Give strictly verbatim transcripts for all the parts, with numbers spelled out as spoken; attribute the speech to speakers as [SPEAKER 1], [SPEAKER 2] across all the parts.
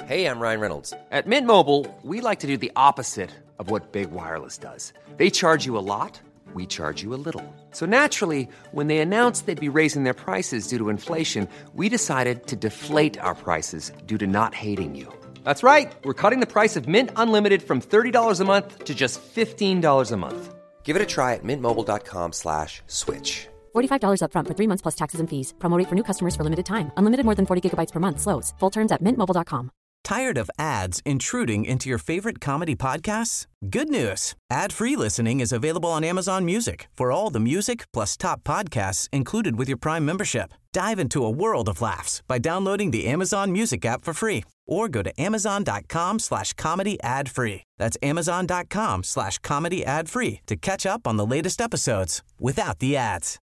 [SPEAKER 1] Hey, I'm Ryan Reynolds.
[SPEAKER 2] At Mint Mobile, we like to do the opposite of what Big Wireless does. They charge you a lot, we charge you a little. So naturally, when they announced they'd be raising their prices due to inflation, we decided to deflate our prices due to not hating you. That's right. We're cutting the price of Mint Unlimited from thirty dollars a month to just fifteen dollars a month.
[SPEAKER 1] Give it a try at mintmobile.com slash switch.
[SPEAKER 3] forty-five dollars up front for three months plus taxes and fees. Promo rate for new customers for limited time. Unlimited more than forty gigabytes per month slows. Full terms at mint mobile dot com.
[SPEAKER 4] Tired of ads intruding into your favorite comedy podcasts? Good news. Ad-free listening is available on Amazon Music for all the music plus top podcasts included with your Prime membership. Dive into a world of laughs by downloading the Amazon Music app for free or go to amazon.com slash comedy ad free. That's amazon.com slash comedy ad free to catch up on the latest episodes without the ads.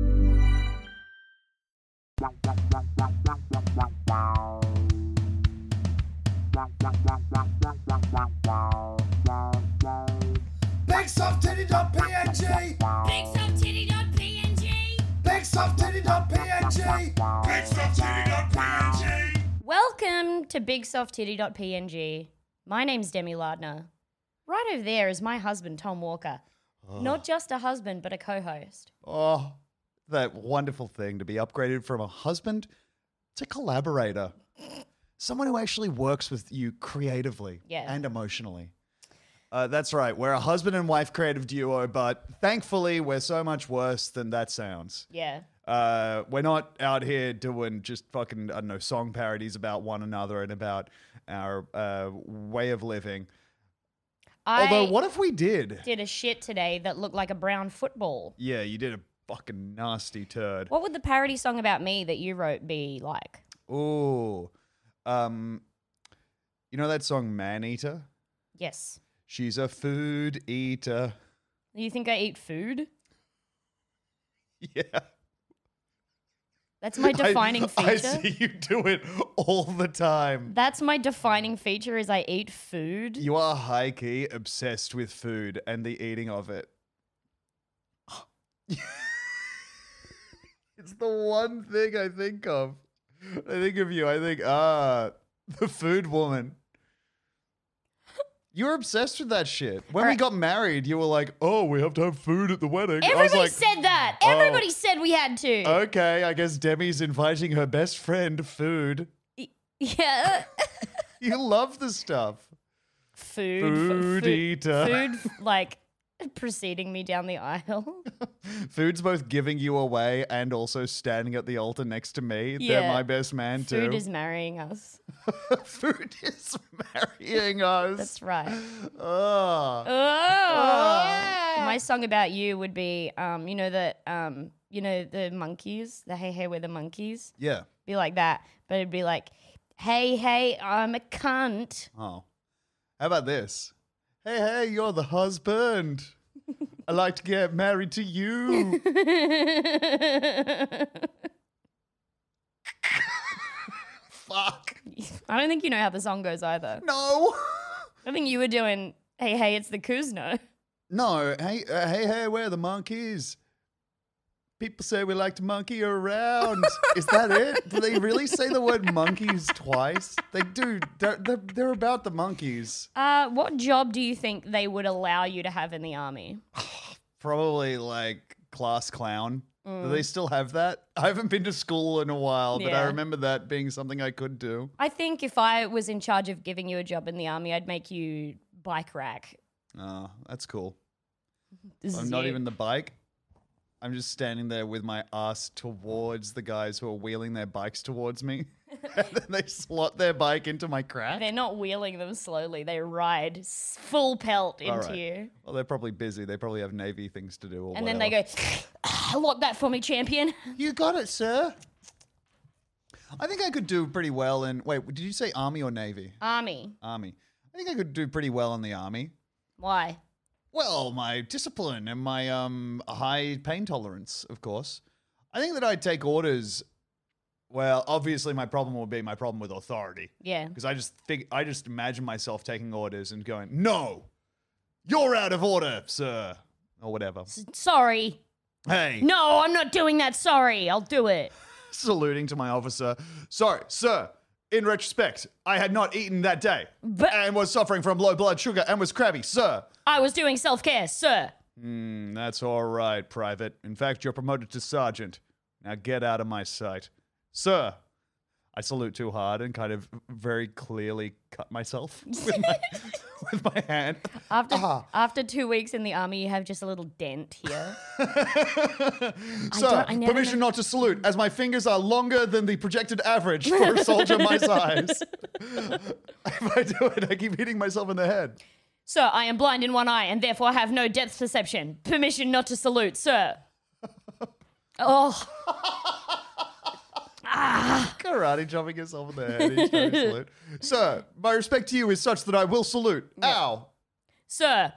[SPEAKER 5] BigSoftTitty.png
[SPEAKER 6] BigSoftTitty.png
[SPEAKER 5] BigSoftTitty.png BigSoftTitty.png
[SPEAKER 6] Welcome to BigSoftTitty.png. My name's Demi Lardner. Right over there is my husband, Tom Walker.
[SPEAKER 7] Oh.
[SPEAKER 6] Not just a husband, but a co-host.
[SPEAKER 7] Oh, that wonderful thing to be upgraded from a husband to collaborator. Someone who actually works with you creatively
[SPEAKER 6] Yeah.
[SPEAKER 7] and emotionally. Uh, that's right. We're a husband and wife creative duo, but thankfully we're so much worse than that sounds.
[SPEAKER 6] Yeah.
[SPEAKER 7] Uh, we're not out here doing just fucking, I don't know, song parodies about one another and about our uh, way of living.
[SPEAKER 6] I
[SPEAKER 7] Although, what if we did?
[SPEAKER 6] did a shit today that looked like a brown football.
[SPEAKER 7] Yeah, you did a fucking nasty turd.
[SPEAKER 6] What would the parody song about me that you wrote be like?
[SPEAKER 7] Ooh. Um, you know that song Man Eater?
[SPEAKER 6] Yes.
[SPEAKER 7] She's a food eater.
[SPEAKER 6] You think I eat food?
[SPEAKER 7] Yeah.
[SPEAKER 6] That's my defining
[SPEAKER 7] I,
[SPEAKER 6] feature.
[SPEAKER 7] I see you do it all the time.
[SPEAKER 6] That's my defining feature is I eat food.
[SPEAKER 7] You are high-key obsessed with food and the eating of it. It's the one thing I think of. I think of you. I think, ah, the food woman. You were obsessed with that shit. When we
[SPEAKER 6] Right.
[SPEAKER 7] got married, you were like, oh, we have to have food at the wedding. I was
[SPEAKER 6] Everybody
[SPEAKER 7] like,
[SPEAKER 6] said that.
[SPEAKER 7] oh.
[SPEAKER 6] Everybody said we had to.
[SPEAKER 7] okay, I guess Demi's inviting her best friend food.
[SPEAKER 6] Yeah.
[SPEAKER 7] You love the stuff.
[SPEAKER 6] Food.
[SPEAKER 7] Food eater.
[SPEAKER 6] Food, like, preceding me down the aisle.
[SPEAKER 7] Food's both giving you away and also standing at the altar next to me.
[SPEAKER 6] Yeah.
[SPEAKER 7] They're my best man too.
[SPEAKER 6] Food is marrying us.
[SPEAKER 7] Food is marrying us.
[SPEAKER 6] That's right.
[SPEAKER 7] Oh.
[SPEAKER 6] Oh. My song about you would be, um, you know the, um, you know the monkeys, the Hey Hey We're the Monkeys.
[SPEAKER 7] Yeah.
[SPEAKER 6] Be like that, but it'd be like, Hey Hey, I'm a cunt.
[SPEAKER 7] Oh. How about this? Hey, hey, you're the husband. I'd like to get married to you. Fuck.
[SPEAKER 6] I don't think you know how the song goes either.
[SPEAKER 7] No.
[SPEAKER 6] I think you were doing, Hey Hey, it's the Kuzno.
[SPEAKER 7] No. Hey, uh, hey, hey, where are the monkeys? People say we like to monkey around. Is that it? Do they really say the word monkeys twice? They do. They're, they're, they're about the monkeys.
[SPEAKER 6] Uh, what job do you think they would allow you to have in the army?
[SPEAKER 7] Probably like class clown. Do they still have that? I haven't been to school in a while, but I
[SPEAKER 6] Yeah.
[SPEAKER 7] remember that being something I could do.
[SPEAKER 6] I think if I was in charge of giving you a job in the army, I'd make you bike rack.
[SPEAKER 7] Oh, that's cool.
[SPEAKER 6] This
[SPEAKER 7] I'm
[SPEAKER 6] is
[SPEAKER 7] not
[SPEAKER 6] you.
[SPEAKER 7] even the bike. I'm just standing there with my ass towards the guys who are wheeling their bikes towards me. And then they slot their bike into my crack.
[SPEAKER 6] They're not wheeling them slowly. They ride s- full pelt into
[SPEAKER 7] All right.
[SPEAKER 6] you.
[SPEAKER 7] Well, they're probably busy. They probably have Navy things to do. Or
[SPEAKER 6] And then they
[SPEAKER 7] whatever.
[SPEAKER 6] go, lock that for me, champion.
[SPEAKER 7] You got it, sir. I think I could do pretty well in. Wait, did you say Army or Navy?
[SPEAKER 6] Army.
[SPEAKER 7] Army. I think I could do pretty well in the Army.
[SPEAKER 6] Why?
[SPEAKER 7] Well, my discipline and my um high pain tolerance, of course. I think that I'd take orders. Well, obviously, my problem would be my problem with authority.
[SPEAKER 6] Yeah.
[SPEAKER 7] Because I just think I just imagine myself taking orders and going, "No, you're out of order, sir," or whatever.
[SPEAKER 6] S- sorry.
[SPEAKER 7] Hey,
[SPEAKER 6] No, I'm not doing that. Sorry. I'll do it.
[SPEAKER 7] saluting to my officer. Sorry, sir. In retrospect, I had not eaten that day
[SPEAKER 6] But-
[SPEAKER 7] and was suffering from low blood sugar and was crabby, sir.
[SPEAKER 6] I was doing self-care, sir.
[SPEAKER 7] Mm, that's all right, Private. In fact, you're promoted to Sergeant. Now get out of my sight. Sir. I salute too hard and kind of very clearly cut myself with my, with my hand.
[SPEAKER 6] After
[SPEAKER 7] Ah.
[SPEAKER 6] after two weeks in the army, you have just a little dent here.
[SPEAKER 7] Sir,
[SPEAKER 6] don't- I never
[SPEAKER 7] permission
[SPEAKER 6] know-
[SPEAKER 7] not to salute, as my fingers are longer than the projected average for a soldier my size. If I do it, I keep hitting myself in the head.
[SPEAKER 6] Sir, I am blind in one eye and therefore have no depth perception. Permission not to salute, sir. Oh,
[SPEAKER 7] Karate chopping yourself in the head each time you salute. Sir, my respect to you is such that I will salute. Ow.
[SPEAKER 6] sir.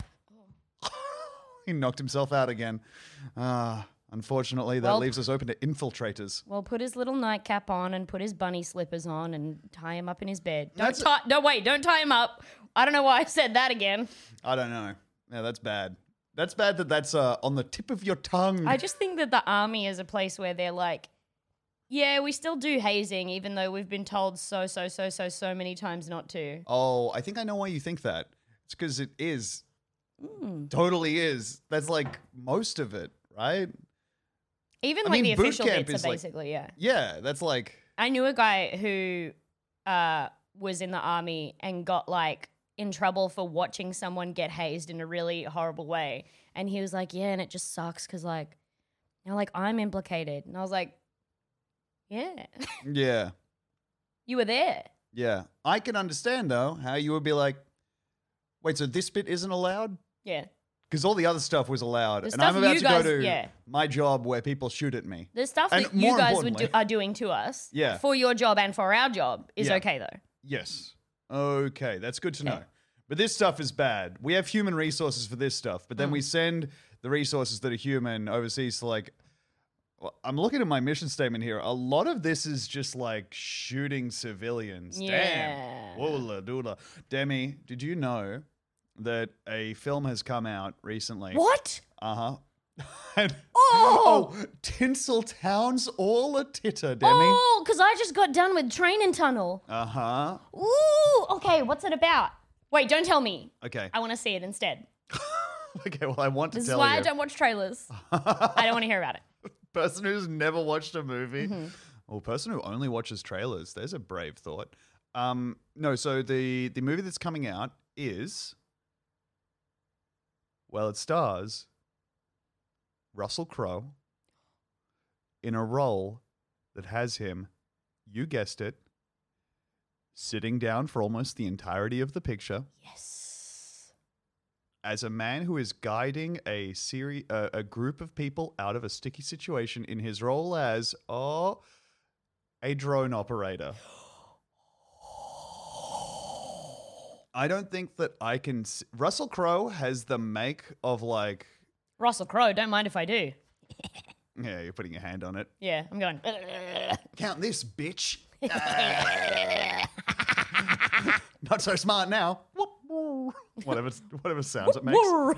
[SPEAKER 7] He knocked himself out again. Ah, unfortunately, that
[SPEAKER 6] Well-
[SPEAKER 7] leaves us open to infiltrators.
[SPEAKER 6] Well, put his little nightcap on and put his bunny slippers on and tie him up in his bed. Don't
[SPEAKER 7] That's a-
[SPEAKER 6] tie. No, wait. Don't tie him up. I don't know why I said that again.
[SPEAKER 7] I don't know. Yeah, that's bad. That's bad that that's uh, on the tip of your tongue.
[SPEAKER 6] I just think that the army is a place where they're like, yeah, we still do hazing, even though we've been told so, so, so, so, so many times not to.
[SPEAKER 7] Oh, I think I know why you think that. It's because it is.
[SPEAKER 6] Mm.
[SPEAKER 7] Totally is. That's like most of it, right?
[SPEAKER 6] Even
[SPEAKER 7] I
[SPEAKER 6] like
[SPEAKER 7] mean,
[SPEAKER 6] the
[SPEAKER 7] boot
[SPEAKER 6] official
[SPEAKER 7] camp
[SPEAKER 6] bits
[SPEAKER 7] is
[SPEAKER 6] are
[SPEAKER 7] like-
[SPEAKER 6] basically, yeah.
[SPEAKER 7] Yeah, that's like.
[SPEAKER 6] I knew a guy who uh, was in the army and got like in trouble for watching someone get hazed in a really horrible way. And he was like, yeah, and it just sucks because like, you know, like I'm implicated. And I was like, yeah,
[SPEAKER 7] Yeah.
[SPEAKER 6] you were there.
[SPEAKER 7] Yeah. I can understand, though, how you would be like, wait, so this bit isn't allowed?
[SPEAKER 6] Yeah.
[SPEAKER 7] Because all the other stuff was allowed.
[SPEAKER 6] The
[SPEAKER 7] and
[SPEAKER 6] stuff
[SPEAKER 7] I'm about
[SPEAKER 6] you
[SPEAKER 7] to
[SPEAKER 6] guys-
[SPEAKER 7] go to
[SPEAKER 6] yeah.
[SPEAKER 7] my job where people shoot at me.
[SPEAKER 6] The stuff
[SPEAKER 7] And
[SPEAKER 6] that you
[SPEAKER 7] more
[SPEAKER 6] guys would do,
[SPEAKER 7] importantly-
[SPEAKER 6] are doing to us
[SPEAKER 7] Yeah.
[SPEAKER 6] for your job and for our job is
[SPEAKER 7] Yeah.
[SPEAKER 6] okay though.
[SPEAKER 7] Yes. Okay, that's good to
[SPEAKER 6] Okay.
[SPEAKER 7] know. But this stuff is bad. We have human resources for this stuff, but then
[SPEAKER 6] Mm.
[SPEAKER 7] we send the resources that are human overseas to like. Well, I'm looking at my mission statement here. A lot of this is just like shooting civilians.
[SPEAKER 6] Yeah.
[SPEAKER 7] Damn. Woola doola. Demi, did you know that a film has come out recently?
[SPEAKER 6] What?
[SPEAKER 7] Uh huh. And,
[SPEAKER 6] Oh!
[SPEAKER 7] oh, Tinseltown's all a titter, Demi.
[SPEAKER 6] Oh, because I just got done with Training Tunnel.
[SPEAKER 7] Uh huh.
[SPEAKER 6] Ooh, okay, what's it about? Wait, don't tell me.
[SPEAKER 7] Okay.
[SPEAKER 6] I want to see it instead.
[SPEAKER 7] Okay, well, I want to
[SPEAKER 6] This is
[SPEAKER 7] tell
[SPEAKER 6] why
[SPEAKER 7] you.
[SPEAKER 6] I don't watch trailers. I don't want to hear about it.
[SPEAKER 7] Person who's never watched a movie,
[SPEAKER 6] Mm-hmm.
[SPEAKER 7] or person who only watches trailers. There's a brave thought. Um, no, so the the movie that's coming out is, well, it stars Russell Crowe in a role that has him, you guessed it, sitting down for almost the entirety of the picture.
[SPEAKER 6] Yes.
[SPEAKER 7] As a man who is guiding a seri- uh, a group of people out of a sticky situation in his role as oh a drone operator. I don't think that I can. S- Russell Crowe has the make of like
[SPEAKER 6] Russell Crowe, don't mind if I do.
[SPEAKER 7] yeah, you're putting your hand on it.
[SPEAKER 6] Yeah, I'm going.
[SPEAKER 7] Count this, bitch. Not so smart now. Whatever, whatever sounds it makes.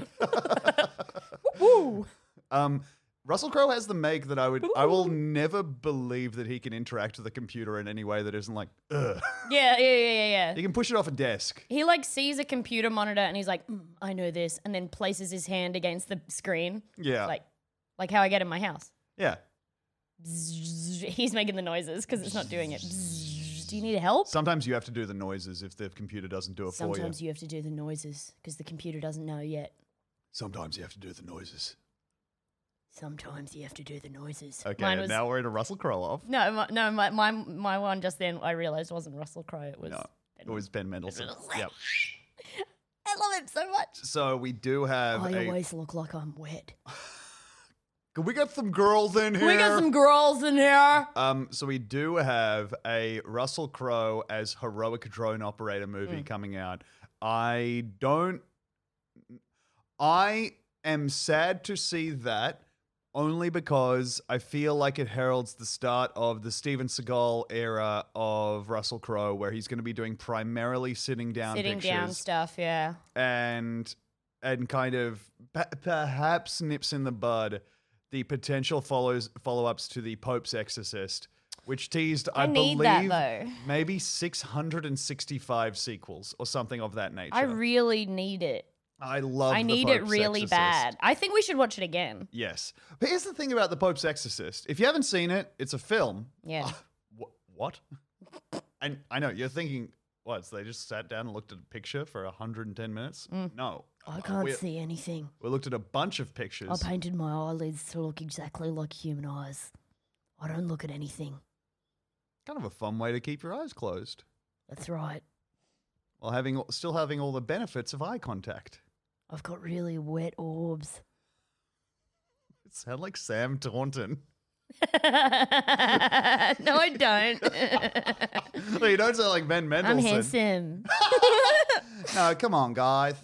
[SPEAKER 6] Woo!
[SPEAKER 7] Um, Russell Crowe has the make that I would, I will never believe that he can interact with a computer in any way that isn't like, ugh.
[SPEAKER 6] Yeah, yeah, yeah, yeah, yeah.
[SPEAKER 7] He can push it off a desk.
[SPEAKER 6] He like sees a computer monitor and he's like, mm, I know this, and then places his hand against the screen.
[SPEAKER 7] Yeah.
[SPEAKER 6] Like, like how I get in my house.
[SPEAKER 7] Yeah.
[SPEAKER 6] He's making the noises because it's not doing it. Do you need help?
[SPEAKER 7] Sometimes you have to do the noises if the computer doesn't do it
[SPEAKER 6] Sometimes
[SPEAKER 7] for you.
[SPEAKER 6] you have to do the noises because the computer doesn't know yet.
[SPEAKER 7] Sometimes you have to do the noises.
[SPEAKER 6] Sometimes you have to do the noises.
[SPEAKER 7] Okay,
[SPEAKER 6] Mine
[SPEAKER 7] and
[SPEAKER 6] was,
[SPEAKER 7] now we're in a Russell Crowe off.
[SPEAKER 6] no, my, no, my, my my one just then I realized wasn't Russell Crowe. It was.
[SPEAKER 7] No, it was Ben Mendelsohn. Yep.
[SPEAKER 6] I love him so much.
[SPEAKER 7] So we do have
[SPEAKER 6] I
[SPEAKER 7] a.
[SPEAKER 6] always look like I'm wet.
[SPEAKER 7] Can we get some girls in here?
[SPEAKER 6] We got some girls in here.
[SPEAKER 7] Um, so we do have a Russell Crowe as heroic drone operator movie
[SPEAKER 6] Mm.
[SPEAKER 7] coming out. I don't. I am sad to see that only because I feel like it heralds the start of the Steven Seagal era of Russell Crowe, where he's going to be doing primarily sitting down
[SPEAKER 6] Sitting
[SPEAKER 7] pictures
[SPEAKER 6] down stuff, yeah.
[SPEAKER 7] and and kind of pe- perhaps nips in the bud the potential follows follow ups to the Pope's Exorcist. which teased, I,
[SPEAKER 6] I need that,
[SPEAKER 7] believe,
[SPEAKER 6] though.
[SPEAKER 7] maybe six hundred sixty-five sequels or something of that nature.
[SPEAKER 6] I really need it.
[SPEAKER 7] I love
[SPEAKER 6] I
[SPEAKER 7] The
[SPEAKER 6] need it
[SPEAKER 7] Pope's
[SPEAKER 6] really
[SPEAKER 7] Exorcist.
[SPEAKER 6] bad. I think we should watch it again.
[SPEAKER 7] Yes. But here's the thing about The Pope's Exorcist. If you haven't seen it, it's a film.
[SPEAKER 6] Yeah.
[SPEAKER 7] Wh- what? And I know, you're thinking, what, so they just sat down and looked at a picture for one hundred ten minutes? No.
[SPEAKER 6] I
[SPEAKER 7] Uh,
[SPEAKER 6] can't
[SPEAKER 7] we,
[SPEAKER 6] see anything.
[SPEAKER 7] We looked at a bunch of pictures.
[SPEAKER 6] I painted my eyelids to look exactly like human eyes. I don't look at anything.
[SPEAKER 7] Kind of a fun way to keep your eyes closed
[SPEAKER 6] That's right.
[SPEAKER 7] while having still having all the benefits of eye contact.
[SPEAKER 6] I've got really wet orbs.
[SPEAKER 7] It sounds like Sam Taunton.
[SPEAKER 6] No, I don't.
[SPEAKER 7] Well, you don't sound like Ben
[SPEAKER 6] I'm
[SPEAKER 7] Mendelsohn.
[SPEAKER 6] handsome.
[SPEAKER 7] No, come on, guys.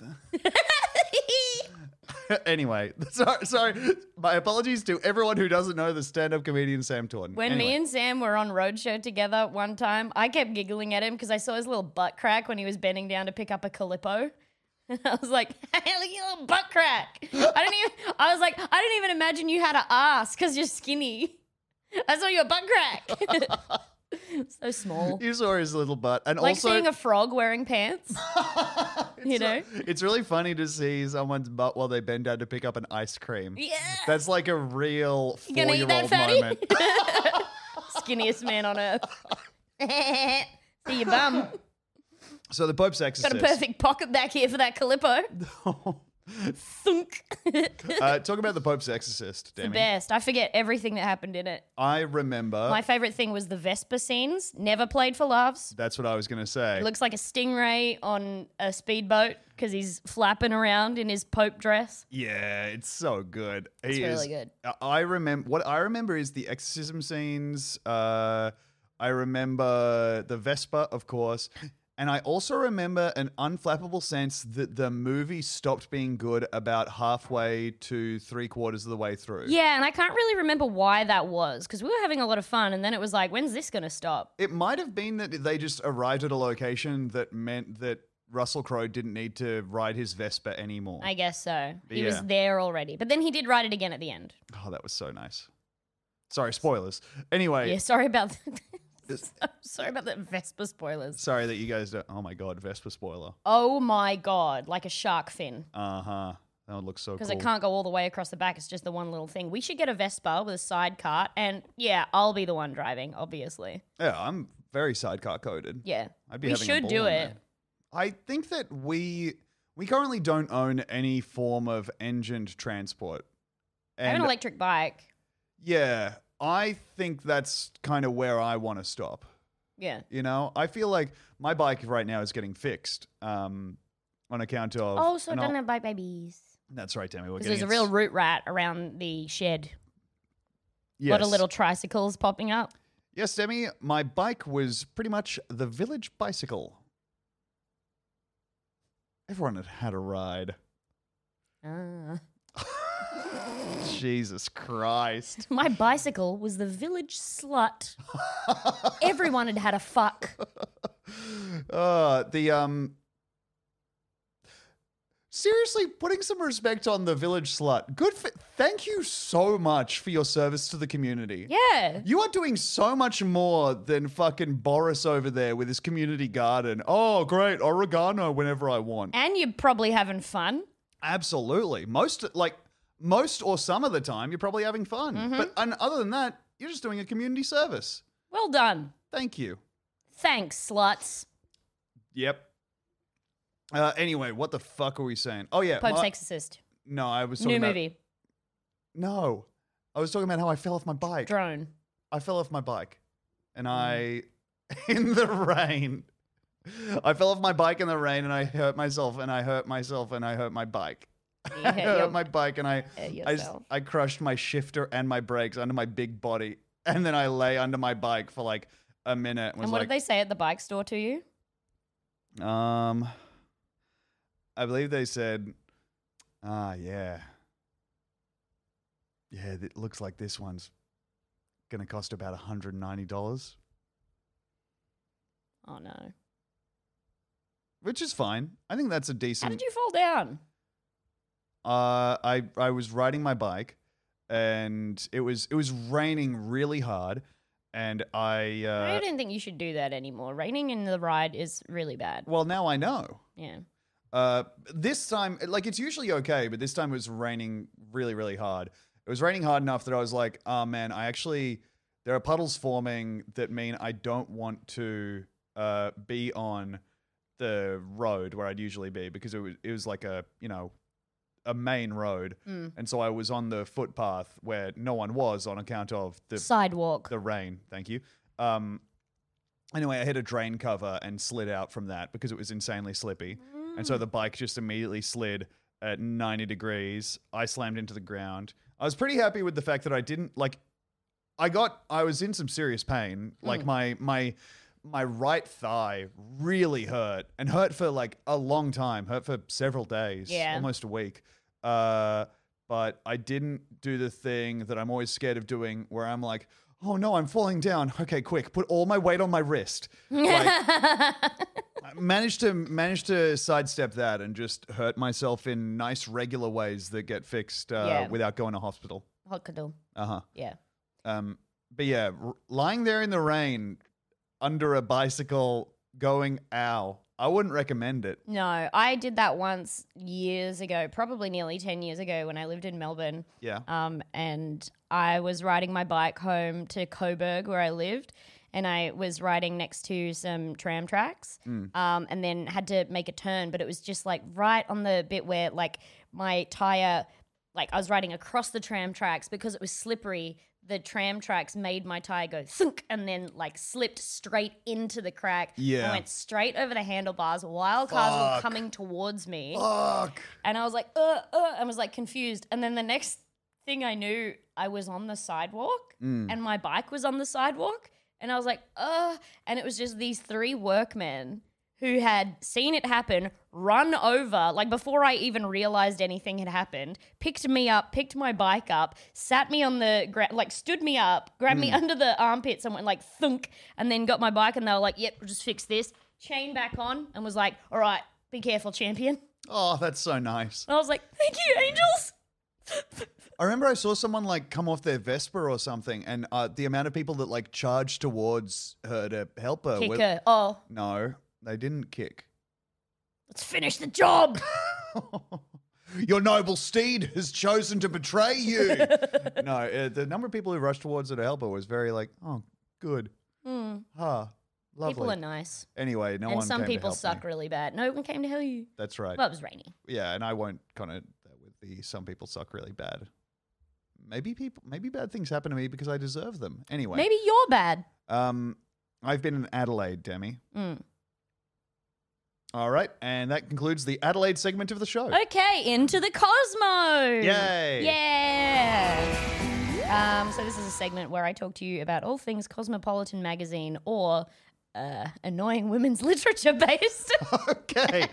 [SPEAKER 7] Anyway, sorry, sorry. My apologies to everyone who doesn't know the stand-up comedian Sam Taunton.
[SPEAKER 6] When
[SPEAKER 7] Anyway.
[SPEAKER 6] me and Sam were on roadshow together one time, I kept giggling at him because I saw his little butt crack when he was bending down to pick up a Calippo. I was like, hey, look at your little butt crack. I didn't even, I was like, I didn't even imagine you had an ass because you're skinny. I saw your butt crack. So small.
[SPEAKER 7] You saw his little butt, and
[SPEAKER 6] Like
[SPEAKER 7] also
[SPEAKER 6] seeing a frog wearing pants. you know?
[SPEAKER 7] it's really funny to see someone's butt while they bend down to pick up an ice cream.
[SPEAKER 6] Yeah.
[SPEAKER 7] That's like a real
[SPEAKER 6] You gonna eat that,
[SPEAKER 7] four-year-old
[SPEAKER 6] fatty?
[SPEAKER 7] moment.
[SPEAKER 6] Skinniest man on earth. See your bum.
[SPEAKER 7] So the Pope's
[SPEAKER 6] Got
[SPEAKER 7] Exorcist.
[SPEAKER 6] a perfect pocket back here for that Calippo. Thunk.
[SPEAKER 7] uh, talk about the Pope's Exorcist,
[SPEAKER 6] The
[SPEAKER 7] Demi.
[SPEAKER 6] best. I forget everything that happened in it.
[SPEAKER 7] I remember.
[SPEAKER 6] My favorite thing was the Vespa scenes. Never played for laughs.
[SPEAKER 7] That's what I was going to say.
[SPEAKER 6] It looks like a stingray on a speedboat because he's flapping around in his Pope dress.
[SPEAKER 7] Yeah, it's so good.
[SPEAKER 6] It's
[SPEAKER 7] He
[SPEAKER 6] really
[SPEAKER 7] is-
[SPEAKER 6] good.
[SPEAKER 7] I remember what I remember is the exorcism scenes. Uh, I remember the Vespa, of course. And I also remember an unflappable sense that the movie stopped being good about halfway to three quarters of the way through.
[SPEAKER 6] Yeah, and I can't really remember why that was because we were having a lot of fun and then it was like, when's this going to stop?
[SPEAKER 7] It might have been that they just arrived at a location that meant that Russell Crowe didn't need to ride his Vespa anymore.
[SPEAKER 6] I guess so. He
[SPEAKER 7] Yeah.
[SPEAKER 6] was there already. But then he did write it again at the end.
[SPEAKER 7] Oh, that was so nice. Sorry, spoilers. Anyway,
[SPEAKER 6] Yeah, sorry about sorry about the Vespa spoilers.
[SPEAKER 7] sorry that you guys don't. Oh my God, Vespa spoiler.
[SPEAKER 6] Oh my god, like a shark fin.
[SPEAKER 7] Uh huh. That would look so cool.
[SPEAKER 6] Because it can't go all the way across the back. It's just the one little thing. We should get a Vespa with a side cart. And yeah, I'll be the one driving, obviously.
[SPEAKER 7] Yeah, I'm very sidecar coded.
[SPEAKER 6] Yeah.
[SPEAKER 7] I'd be
[SPEAKER 6] we
[SPEAKER 7] having a
[SPEAKER 6] should
[SPEAKER 7] ball
[SPEAKER 6] do
[SPEAKER 7] on
[SPEAKER 6] it.
[SPEAKER 7] that. I think that we we currently don't own any form of engined transport.
[SPEAKER 6] I have an
[SPEAKER 7] And
[SPEAKER 6] electric bike.
[SPEAKER 7] yeah, I think that's kind of where I want to stop.
[SPEAKER 6] Yeah.
[SPEAKER 7] You know, I feel like my bike right now is getting fixed um, on account of.
[SPEAKER 6] Oh, so
[SPEAKER 7] an
[SPEAKER 6] don't
[SPEAKER 7] ol-
[SPEAKER 6] have bike babies.
[SPEAKER 7] That's right, Tammy. We're
[SPEAKER 6] Because
[SPEAKER 7] getting
[SPEAKER 6] there's a
[SPEAKER 7] its-
[SPEAKER 6] real root rat around the shed. A
[SPEAKER 7] yes.
[SPEAKER 6] lot of little tricycles popping up.
[SPEAKER 7] Yes, Demi, my bike was pretty much the village bicycle. Everyone had had a ride.
[SPEAKER 6] Ah.
[SPEAKER 7] Jesus Christ.
[SPEAKER 6] My bicycle was the village slut. Everyone had had a fuck.
[SPEAKER 7] Uh, the, um... Seriously, putting some respect on the village slut. Good for... Thank you so much for your service to the community.
[SPEAKER 6] Yeah.
[SPEAKER 7] You are doing so much more than fucking Boris over there with his community garden. Oh, great. Oregano whenever I want.
[SPEAKER 6] And you're probably having fun.
[SPEAKER 7] Absolutely. Most, like, most or some of the time, you're probably having fun.
[SPEAKER 6] Mm-hmm.
[SPEAKER 7] But and other than that, you're just doing a community service.
[SPEAKER 6] Well done.
[SPEAKER 7] Thank you.
[SPEAKER 6] Thanks, sluts.
[SPEAKER 7] Yep. Uh, anyway, what the fuck are we saying? Oh, yeah.
[SPEAKER 6] Pope's
[SPEAKER 7] my-
[SPEAKER 6] Exorcist.
[SPEAKER 7] No, I was talking
[SPEAKER 6] New
[SPEAKER 7] about...
[SPEAKER 6] movie.
[SPEAKER 7] No. I was talking about how I fell off my bike.
[SPEAKER 6] Drone.
[SPEAKER 7] I fell off my bike. And
[SPEAKER 6] Mm.
[SPEAKER 7] I... In the rain. I fell off my bike in the rain and I hurt myself and I hurt myself and I hurt my bike.
[SPEAKER 6] You
[SPEAKER 7] I
[SPEAKER 6] hurt
[SPEAKER 7] hurt
[SPEAKER 6] your-
[SPEAKER 7] my bike and I,
[SPEAKER 6] hurt
[SPEAKER 7] I, just,
[SPEAKER 6] yourself.
[SPEAKER 7] I crushed my shifter and my brakes under my big body. And then I lay under my bike for like a minute. And was
[SPEAKER 6] And what
[SPEAKER 7] like,
[SPEAKER 6] did they say at the bike store to you?
[SPEAKER 7] Um, I believe they said, ah, yeah. Yeah, it looks like this one's going to cost about one hundred ninety dollars,
[SPEAKER 6] Oh, no.
[SPEAKER 7] which is fine. I think that's a
[SPEAKER 6] How
[SPEAKER 7] decent...
[SPEAKER 6] did you fall down?
[SPEAKER 7] Uh, I I was riding my bike, and it was it was raining really hard, and I. Uh,
[SPEAKER 6] I don't think you should do that anymore. Raining in the ride is really bad.
[SPEAKER 7] well, now I know.
[SPEAKER 6] Yeah.
[SPEAKER 7] Uh, this time, like it's usually okay, but this time it was raining really, really hard. It was raining hard enough that I was like, oh man, I actually, there are puddles forming that mean I don't want to uh, be on the road where I'd usually be because it was, it was like a, you know, a main road.
[SPEAKER 6] Mm.
[SPEAKER 7] And so I was on the footpath where no one was on account of the,
[SPEAKER 6] Sidewalk.
[SPEAKER 7] the rain. Thank you. Um, anyway, I hit a drain cover and slid out from that because it was insanely slippy. And so the bike just immediately slid at ninety degrees. I slammed into the ground. I was pretty happy with the fact that I didn't like I got I was in some serious pain. Like my my my right thigh really hurt and hurt for like a long time, hurt for several days,
[SPEAKER 6] Yeah.
[SPEAKER 7] almost a week. Uh but I didn't do the thing that I'm always scared of doing where I'm like, "Oh no, I'm falling down. Okay, quick, put all my weight on my wrist." Like I managed to managed to sidestep that and just hurt myself in nice regular ways that get fixed uh,
[SPEAKER 6] Yeah.
[SPEAKER 7] without going to hospital.
[SPEAKER 6] Hot cuddle.
[SPEAKER 7] Uh huh.
[SPEAKER 6] Yeah.
[SPEAKER 7] Um, but yeah, r- lying there in the rain under a bicycle, going ow. I wouldn't recommend it.
[SPEAKER 6] No, I did that once years ago, probably nearly ten years ago when I lived in Melbourne.
[SPEAKER 7] Yeah.
[SPEAKER 6] Um, and I was riding my bike home to Coburg where I lived, and I was riding next to some tram tracks, um, and then had to make a turn, but it was just like right on the bit where like my tire, like I was riding across the tram tracks because it was slippery. The tram tracks made my tire go thunk and then like slipped straight into the crack.
[SPEAKER 7] Yeah.
[SPEAKER 6] I went straight over the handlebars while cars were
[SPEAKER 7] Fuck.
[SPEAKER 6] coming towards me.
[SPEAKER 7] Fuck.
[SPEAKER 6] And I was like, uh, uh, I was like confused. And then the next thing I knew, I was on the sidewalk and my bike was on the sidewalk. And I was like, uh, and it was just these three workmen who had seen it happen, run over, like before I even realized anything had happened, picked me up, picked my bike up, sat me on the ground, like stood me up, grabbed me under the armpits and went like thunk, and then got my bike and they were like, yep, we'll just fix this. Chain back on and was like, all right, be careful, champion.
[SPEAKER 7] Oh, that's so nice.
[SPEAKER 6] And I was like, thank you, angels.
[SPEAKER 7] I remember I saw someone like come off their Vespa or something, and uh, the amount of people that like charged towards her to help her. were-
[SPEAKER 6] Kicker. Oh,
[SPEAKER 7] No, they didn't kick.
[SPEAKER 6] let's finish the job.
[SPEAKER 7] Your noble steed has chosen to betray you. No, uh, the number of people who rushed towards her to help her was very like, oh, good.
[SPEAKER 6] Mm.
[SPEAKER 7] Ah, lovely.
[SPEAKER 6] People are nice.
[SPEAKER 7] Anyway, no
[SPEAKER 6] and
[SPEAKER 7] one
[SPEAKER 6] some
[SPEAKER 7] came to
[SPEAKER 6] people
[SPEAKER 7] help
[SPEAKER 6] suck
[SPEAKER 7] me.
[SPEAKER 6] really bad. No one came to help you.
[SPEAKER 7] That's right.
[SPEAKER 6] Well, it was rainy.
[SPEAKER 7] Yeah, and I won't connote that with the some people suck really bad. Maybe people, maybe bad things happen to me because I deserve them. Anyway,
[SPEAKER 6] Maybe you're bad.
[SPEAKER 7] Um, I've been in Adelaide, Demi.
[SPEAKER 6] Mm.
[SPEAKER 7] All right, and that concludes the Adelaide segment of the show.
[SPEAKER 6] Okay, into the cosmos.
[SPEAKER 7] Yay.
[SPEAKER 6] Yeah. Um, so this is a segment where I talk to you about all things Cosmopolitan magazine or uh, annoying women's literature based.
[SPEAKER 7] Okay.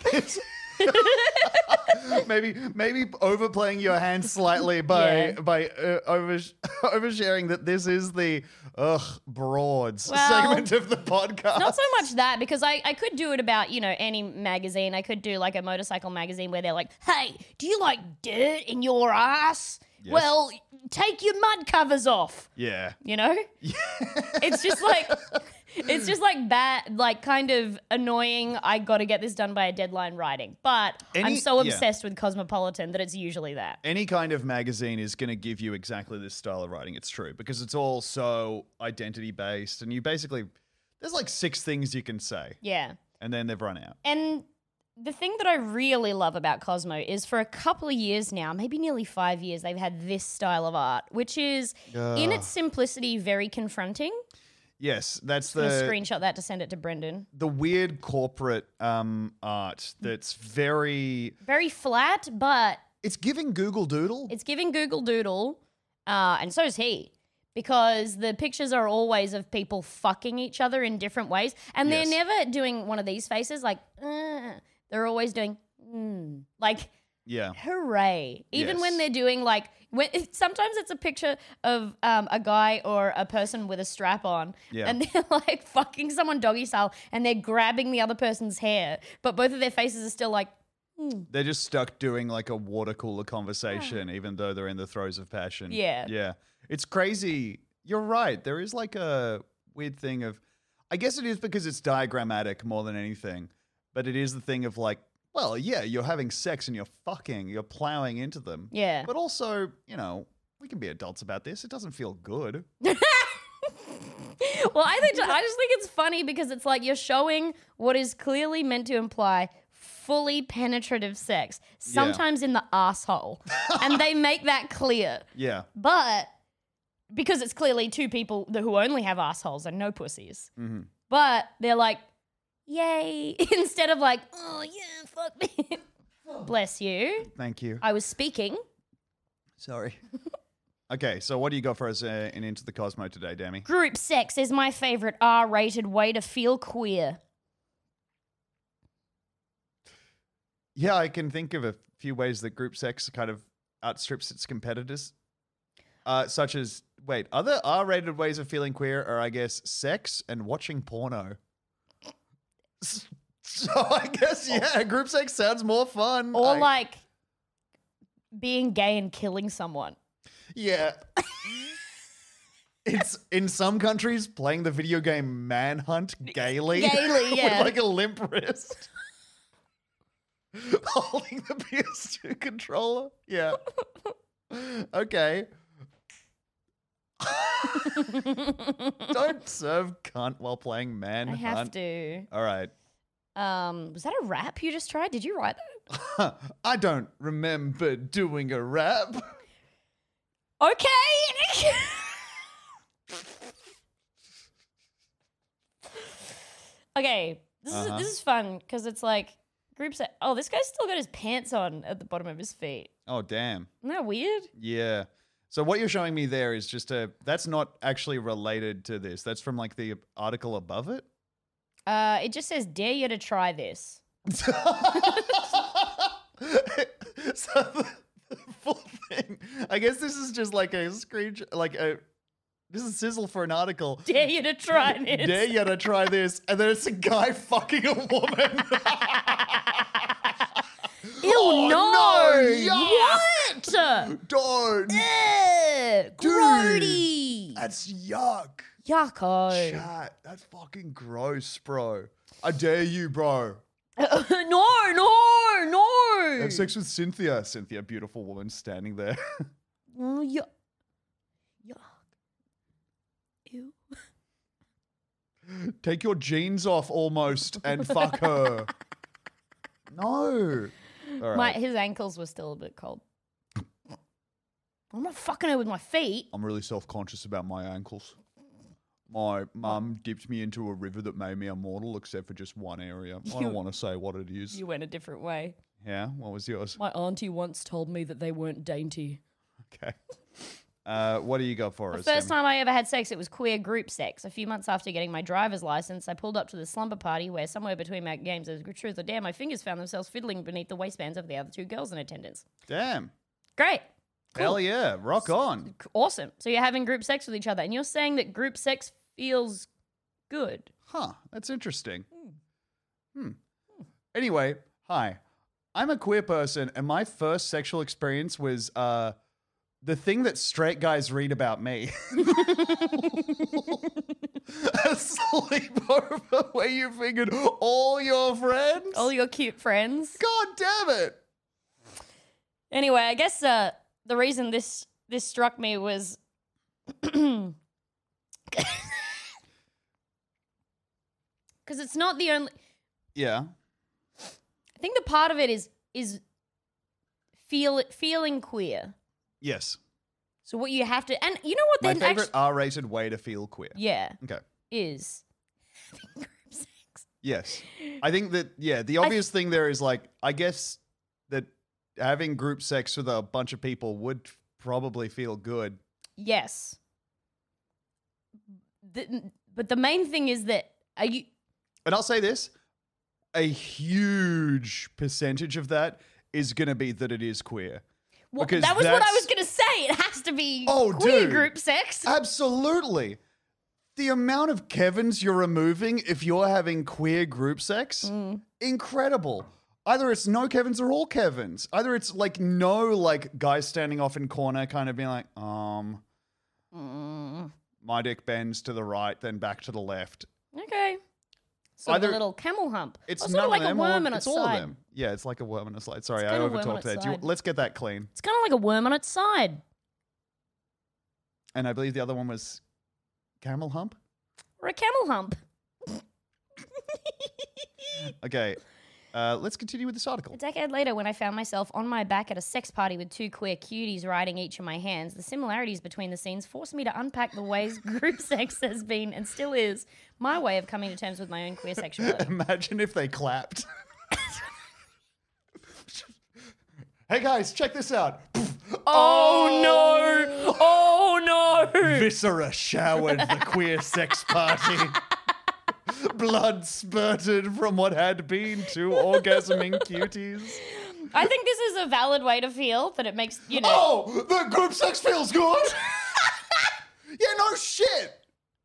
[SPEAKER 7] maybe maybe overplaying your hand slightly by
[SPEAKER 6] Yeah.
[SPEAKER 7] by uh, over oversharing that this is the ugh broads
[SPEAKER 6] Well,
[SPEAKER 7] segment of the podcast.
[SPEAKER 6] Not so much that, because I, I could do it about, you know, any magazine. I could do like a motorcycle magazine where they're like, hey, do you like dirt in your ass?
[SPEAKER 7] Yes.
[SPEAKER 6] Well, take your mud covers off.
[SPEAKER 7] Yeah.
[SPEAKER 6] You know? It's just like it's just like bad, like kind of annoying. I got to get this done by a deadline writing. But I'm
[SPEAKER 7] Any-
[SPEAKER 6] so
[SPEAKER 7] yeah.
[SPEAKER 6] obsessed with Cosmopolitan that it's usually that.
[SPEAKER 7] Any kind of magazine is going to give you exactly this style of writing. It's true because it's all so identity based, and you basically there's like six things you can say,
[SPEAKER 6] Yeah.
[SPEAKER 7] and then they've run out.
[SPEAKER 6] And the thing that I really love about Cosmo is for a couple of years now, maybe nearly five years, they've had this style of art, which is in its simplicity very confronting.
[SPEAKER 7] Yes, that's
[SPEAKER 6] I'm going to
[SPEAKER 7] the
[SPEAKER 6] screenshot that to send it to Brendan.
[SPEAKER 7] the weird corporate um, art that's very.
[SPEAKER 6] Very flat, but
[SPEAKER 7] It's giving Google Doodle.
[SPEAKER 6] it's giving Google Doodle, uh, and so is he. Because the pictures are always of people fucking each other in different ways. And
[SPEAKER 7] Yes.
[SPEAKER 6] they're never doing one of these faces like, uh, they're always doing, mm, like,
[SPEAKER 7] Yeah.
[SPEAKER 6] hooray. Even
[SPEAKER 7] Yes.
[SPEAKER 6] when they're doing like, when, sometimes it's a picture of um, a guy or a person with a strap on.
[SPEAKER 7] Yeah.
[SPEAKER 6] And they're like fucking someone doggy style and they're grabbing the other person's hair. But both of their faces are still like,
[SPEAKER 7] They're just stuck doing like a water cooler conversation, even though they're in the throes of passion.
[SPEAKER 6] Yeah.
[SPEAKER 7] Yeah. It's crazy you're right. There is like a weird thing of, I guess it is because it's diagrammatic more than anything, but it is the thing of like, well, yeah, you're having sex and you're fucking, you're plowing into them.
[SPEAKER 6] Yeah.
[SPEAKER 7] But also, you know, we can be adults about this. It doesn't feel good.
[SPEAKER 6] Well, I think I just think it's funny because it's like you're showing what is clearly meant to imply fully penetrative sex, sometimes in the asshole, and they make that clear.
[SPEAKER 7] Yeah.
[SPEAKER 6] But because it's clearly two people that, who only have assholes and no pussies,
[SPEAKER 7] Mm-hmm.
[SPEAKER 6] but they're like, "Yay!" instead of like, "Oh yeah, fuck me." Bless you.
[SPEAKER 7] Thank you.
[SPEAKER 6] I was speaking.
[SPEAKER 7] Sorry. Okay, so what do you got for us uh, in Into the Cosmo today, Demi?
[SPEAKER 6] Group sex is my favorite R-rated way to feel queer.
[SPEAKER 7] Yeah, I can think of a few ways that group sex kind of outstrips its competitors. Uh, such as, wait, other R-rated ways of feeling queer are, I guess, sex and watching porno. So I guess, yeah, group sex sounds more fun.
[SPEAKER 6] Or
[SPEAKER 7] I-
[SPEAKER 6] like being gay and killing someone.
[SPEAKER 7] Yeah. It's in some countries playing the video game Manhunt gaily.
[SPEAKER 6] Gaily, yeah.
[SPEAKER 7] With like a limp wrist. Holding the P S two controller. Yeah. Okay. Don't serve cunt while playing Manhunt.
[SPEAKER 6] I have to.
[SPEAKER 7] All right.
[SPEAKER 6] Um, was that a rap you just tried? Did you write that?
[SPEAKER 7] I don't remember doing a rap.
[SPEAKER 6] Okay. Okay, this
[SPEAKER 7] Uh-huh.
[SPEAKER 6] is this is fun because it's like groups. That, oh, this guy's still got his pants on at the bottom of his feet.
[SPEAKER 7] Oh, damn.
[SPEAKER 6] Isn't that weird?
[SPEAKER 7] Yeah. So what you're showing me there is just a, that's not actually related to this. That's from like the article above it.
[SPEAKER 6] Uh, it just says, "Dare you to try this."
[SPEAKER 7] So the, the full thing, I guess this is just like a screen, like a, this is sizzle for an article.
[SPEAKER 6] Dare you to try this.
[SPEAKER 7] Dare you to try this. And then it's a guy fucking a woman.
[SPEAKER 6] Ew,
[SPEAKER 7] Oh,
[SPEAKER 6] no.
[SPEAKER 7] no,
[SPEAKER 6] What?
[SPEAKER 7] Don't.
[SPEAKER 6] Ugh,
[SPEAKER 7] Dude.
[SPEAKER 6] grody.
[SPEAKER 7] That's yuck.
[SPEAKER 6] Yucko.
[SPEAKER 7] Chat, that's fucking gross, bro. I dare you, bro.
[SPEAKER 6] no, no, no.
[SPEAKER 7] Have sex with Cynthia. Cynthia, beautiful woman standing there.
[SPEAKER 6] Oh, yuck. Yuck. Ew.
[SPEAKER 7] Take your jeans off almost and fuck her. No. All right.
[SPEAKER 6] My, his ankles were still a bit cold. I'm not fucking her with my feet.
[SPEAKER 7] I'm really self-conscious about my ankles. My mum dipped me into a river that made me immortal, except for just one area. I
[SPEAKER 6] You-
[SPEAKER 7] don't want to say what it is.
[SPEAKER 6] You went a different way.
[SPEAKER 7] Yeah, what was yours?
[SPEAKER 6] My auntie once told me that they weren't dainty.
[SPEAKER 7] Okay. Uh, what do you got for
[SPEAKER 6] The
[SPEAKER 7] us?
[SPEAKER 6] first
[SPEAKER 7] Demi?
[SPEAKER 6] time I ever had sex, it was queer group sex. A few months after getting my driver's license, I pulled up to the slumber party where somewhere between my games of truth or dare, my fingers found themselves fiddling beneath the waistbands of the other two girls in attendance.
[SPEAKER 7] Damn.
[SPEAKER 6] Great.
[SPEAKER 7] Hell yeah. Rock on.
[SPEAKER 6] Awesome. So you're having group sex with each other, and you're saying that group sex feels good.
[SPEAKER 7] Huh. That's interesting. Hmm. Anyway, hi. I'm a queer person, and my first sexual experience was uh, the thing that straight guys read about me. A sleepover where you fingered all your friends?
[SPEAKER 6] All your cute friends.
[SPEAKER 7] God damn it.
[SPEAKER 6] Anyway, I guess uh, the reason this this struck me was because it's not the only.
[SPEAKER 7] Yeah.
[SPEAKER 6] I think the part of it is is feel feeling queer.
[SPEAKER 7] Yes.
[SPEAKER 6] So what you have to, and you know what?
[SPEAKER 7] My
[SPEAKER 6] Then
[SPEAKER 7] favorite
[SPEAKER 6] actually,
[SPEAKER 7] R-rated way to feel queer.
[SPEAKER 6] yeah,
[SPEAKER 7] Okay.
[SPEAKER 6] is having group sex.
[SPEAKER 7] Yes. I think that, yeah, the obvious thing there is like, I guess that having group sex with a bunch of people would probably feel good.
[SPEAKER 6] Yes. The, but the main thing is that are you?
[SPEAKER 7] And I'll say this, a huge percentage of that is going to be that it is queer.
[SPEAKER 6] Well,
[SPEAKER 7] Because
[SPEAKER 6] that was what I
[SPEAKER 7] that's-
[SPEAKER 6] was going to say. It has to be
[SPEAKER 7] Oh,
[SPEAKER 6] queer
[SPEAKER 7] dude.
[SPEAKER 6] group sex.
[SPEAKER 7] Absolutely. The amount of Kevins you're removing if you're having queer group sex,
[SPEAKER 6] Mm.
[SPEAKER 7] incredible. Either it's no Kevins or all Kevins. Either it's like no like guys standing off in corner kind of being like, um,
[SPEAKER 6] Mm.
[SPEAKER 7] my dick bends to the right, then back to the left.
[SPEAKER 6] Okay. Sort
[SPEAKER 7] Either-
[SPEAKER 6] of a little camel hump.
[SPEAKER 7] It's
[SPEAKER 6] or
[SPEAKER 7] none
[SPEAKER 6] sort of like
[SPEAKER 7] of them
[SPEAKER 6] a worm
[SPEAKER 7] or,
[SPEAKER 6] on
[SPEAKER 7] it's
[SPEAKER 6] its
[SPEAKER 7] all
[SPEAKER 6] side.
[SPEAKER 7] of them. Yeah, it's like a worm on a slide. Sorry,
[SPEAKER 6] It's
[SPEAKER 7] I
[SPEAKER 6] kinda a worm on
[SPEAKER 7] overtalked
[SPEAKER 6] its
[SPEAKER 7] there. Do you,
[SPEAKER 6] side.
[SPEAKER 7] let's get that clean.
[SPEAKER 6] It's kind of like a worm on its side.
[SPEAKER 7] And I believe the other one was camel hump.
[SPEAKER 6] Or a camel hump.
[SPEAKER 7] Okay, uh, let's continue with this article.
[SPEAKER 6] A decade later, when I found myself on my back at a sex party with two queer cuties riding each in my hands, the similarities between the scenes forced me to unpack the ways group sex has been and still is my way of coming to terms with my own queer sexuality.
[SPEAKER 7] Imagine if they clapped. Hey guys, check this out.
[SPEAKER 6] Oh no! Oh no!
[SPEAKER 7] Viscera showered the queer sex party. Blood spurted from what had been two orgasming cuties.
[SPEAKER 6] I think this is a valid way to feel that it makes, you know.
[SPEAKER 7] Oh, the group sex feels good. Yeah, no shit.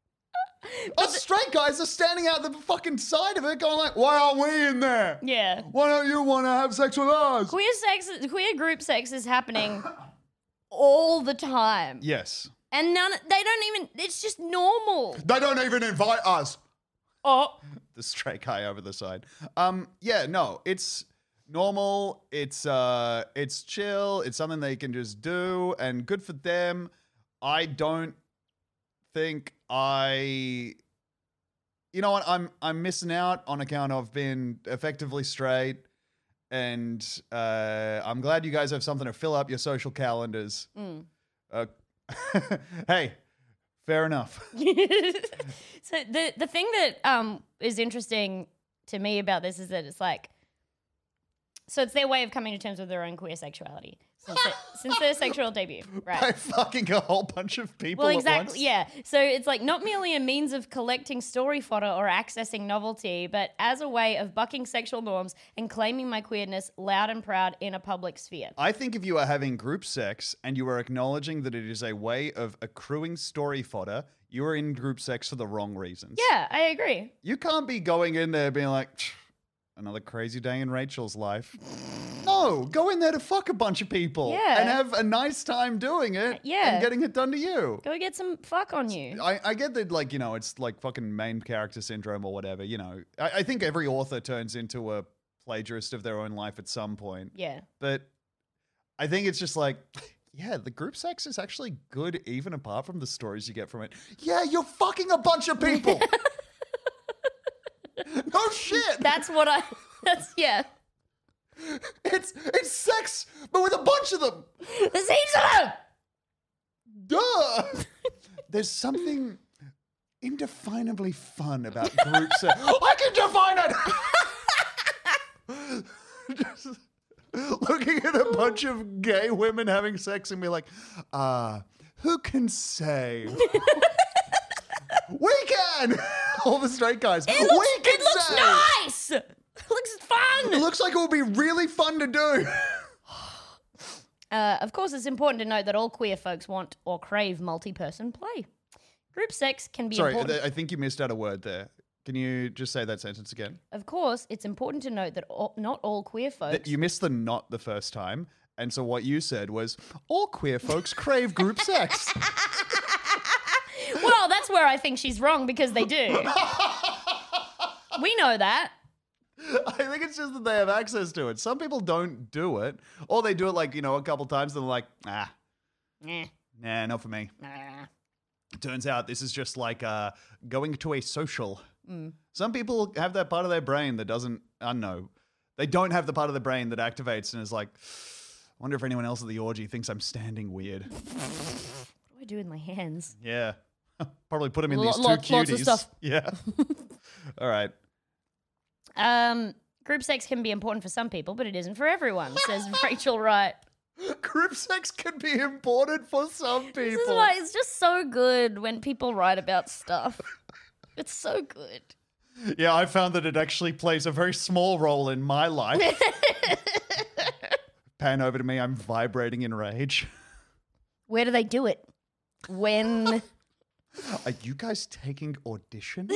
[SPEAKER 7] Us straight guys are standing out the fucking side of it going like, why aren't we in there?
[SPEAKER 6] Yeah.
[SPEAKER 7] Why don't you want to have sex with us?
[SPEAKER 6] Queer sex, queer group sex is happening all the time.
[SPEAKER 7] Yes.
[SPEAKER 6] And none, they don't even, it's just normal.
[SPEAKER 7] They don't even invite us.
[SPEAKER 6] Oh.
[SPEAKER 7] The straight guy over the side. Um, yeah, no, it's normal. It's uh, it's chill. It's something they can just do, and good for them. I don't think I, you know what? I'm I'm missing out on account of being effectively straight, and uh, I'm glad you guys have something to fill up your social calendars.
[SPEAKER 6] Mm.
[SPEAKER 7] Uh, hey. Fair enough.
[SPEAKER 6] So the the thing that um is interesting to me about this is that it's like, so it's their way of coming to terms with their own queer sexuality since, their, since their sexual debut,
[SPEAKER 7] By
[SPEAKER 6] right?
[SPEAKER 7] fucking a whole bunch of people
[SPEAKER 6] Well,
[SPEAKER 7] at
[SPEAKER 6] exactly,
[SPEAKER 7] once.
[SPEAKER 6] yeah. So it's like not merely a means of collecting story fodder or accessing novelty, but as a way of bucking sexual norms and claiming my queerness loud and proud in a public sphere.
[SPEAKER 7] I think if you are having group sex and you are acknowledging that it is a way of accruing story fodder, you are in group sex for the wrong reasons.
[SPEAKER 6] Yeah, I agree.
[SPEAKER 7] You can't be going in there being like, "Tch, another crazy day in Rachel's life. No, go in there to fuck a bunch of people.
[SPEAKER 6] Yeah.
[SPEAKER 7] And have a nice time doing it.
[SPEAKER 6] Yeah.
[SPEAKER 7] And getting it done to you.
[SPEAKER 6] Go get some fuck on you.
[SPEAKER 7] I, I get that, like, you know, it's like fucking main character syndrome or whatever, you know. I, I think every author turns into a plagiarist of their own life at some point.
[SPEAKER 6] Yeah.
[SPEAKER 7] But I think it's just like, yeah, the group sex is actually good even apart from the stories you get from it. Yeah, you're fucking a bunch of people. No shit.
[SPEAKER 6] That's what I, that's, yeah.
[SPEAKER 7] It's it's sex, but with a bunch of them.
[SPEAKER 6] There's heaps of them!
[SPEAKER 7] Duh. There's something indefinably fun about group sex. I can define it. Just looking at a bunch of gay women having sex and be like, uh, who can say? We can. All the straight guys.
[SPEAKER 6] It looks,
[SPEAKER 7] we can
[SPEAKER 6] it looks
[SPEAKER 7] say.
[SPEAKER 6] nice! It looks fun!
[SPEAKER 7] It looks like it will be really fun to do.
[SPEAKER 6] Uh, of course, it's important to note that all queer folks want or crave multi-person play. Group sex can be
[SPEAKER 7] Sorry,
[SPEAKER 6] important.
[SPEAKER 7] th- I think you missed out a word there. Can you just say that sentence again?
[SPEAKER 6] Of course, it's important to note that all, not all queer folks...
[SPEAKER 7] That you missed the not the first time. And so what you said was, all queer folks crave group sex.
[SPEAKER 6] Well, that's where I think she's wrong because they do. We know that.
[SPEAKER 7] I think it's just that they have access to it. Some people don't do it. Or they do it like, you know, a couple times and they're like, ah,
[SPEAKER 6] Eh,
[SPEAKER 7] nah, not for me.
[SPEAKER 6] nah.
[SPEAKER 7] Turns out this is just like uh, going to a social.
[SPEAKER 6] Mm.
[SPEAKER 7] Some people have that part of their brain that doesn't, I don't know. They don't have the part of the brain that activates and is like, I wonder if anyone else at the orgy thinks I'm standing weird.
[SPEAKER 6] What do I do with my hands?
[SPEAKER 7] Yeah. Probably put them in
[SPEAKER 6] Lo-
[SPEAKER 7] these two
[SPEAKER 6] lots-
[SPEAKER 7] cuties.
[SPEAKER 6] lots of stuff.
[SPEAKER 7] Yeah. All right.
[SPEAKER 6] Um, group sex can be important for some people, but it isn't for everyone, says Rachel Wright.
[SPEAKER 7] Group sex can be important for some people.
[SPEAKER 6] This is why it's just so good when people write about stuff. It's so good.
[SPEAKER 7] Yeah, I found that it actually plays a very small role in my life. Pan over to me, I'm vibrating in rage.
[SPEAKER 6] Where do they do it? When?
[SPEAKER 7] Are you guys taking auditions?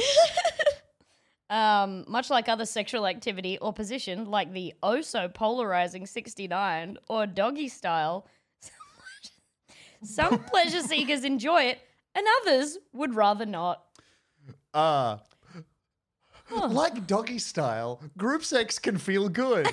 [SPEAKER 6] Um, much like other sexual activity or position, like the oh so polarizing sixty-nine or doggy style, some pleasure seekers enjoy it and others would rather not.
[SPEAKER 7] Uh, like doggy style, group sex can feel good.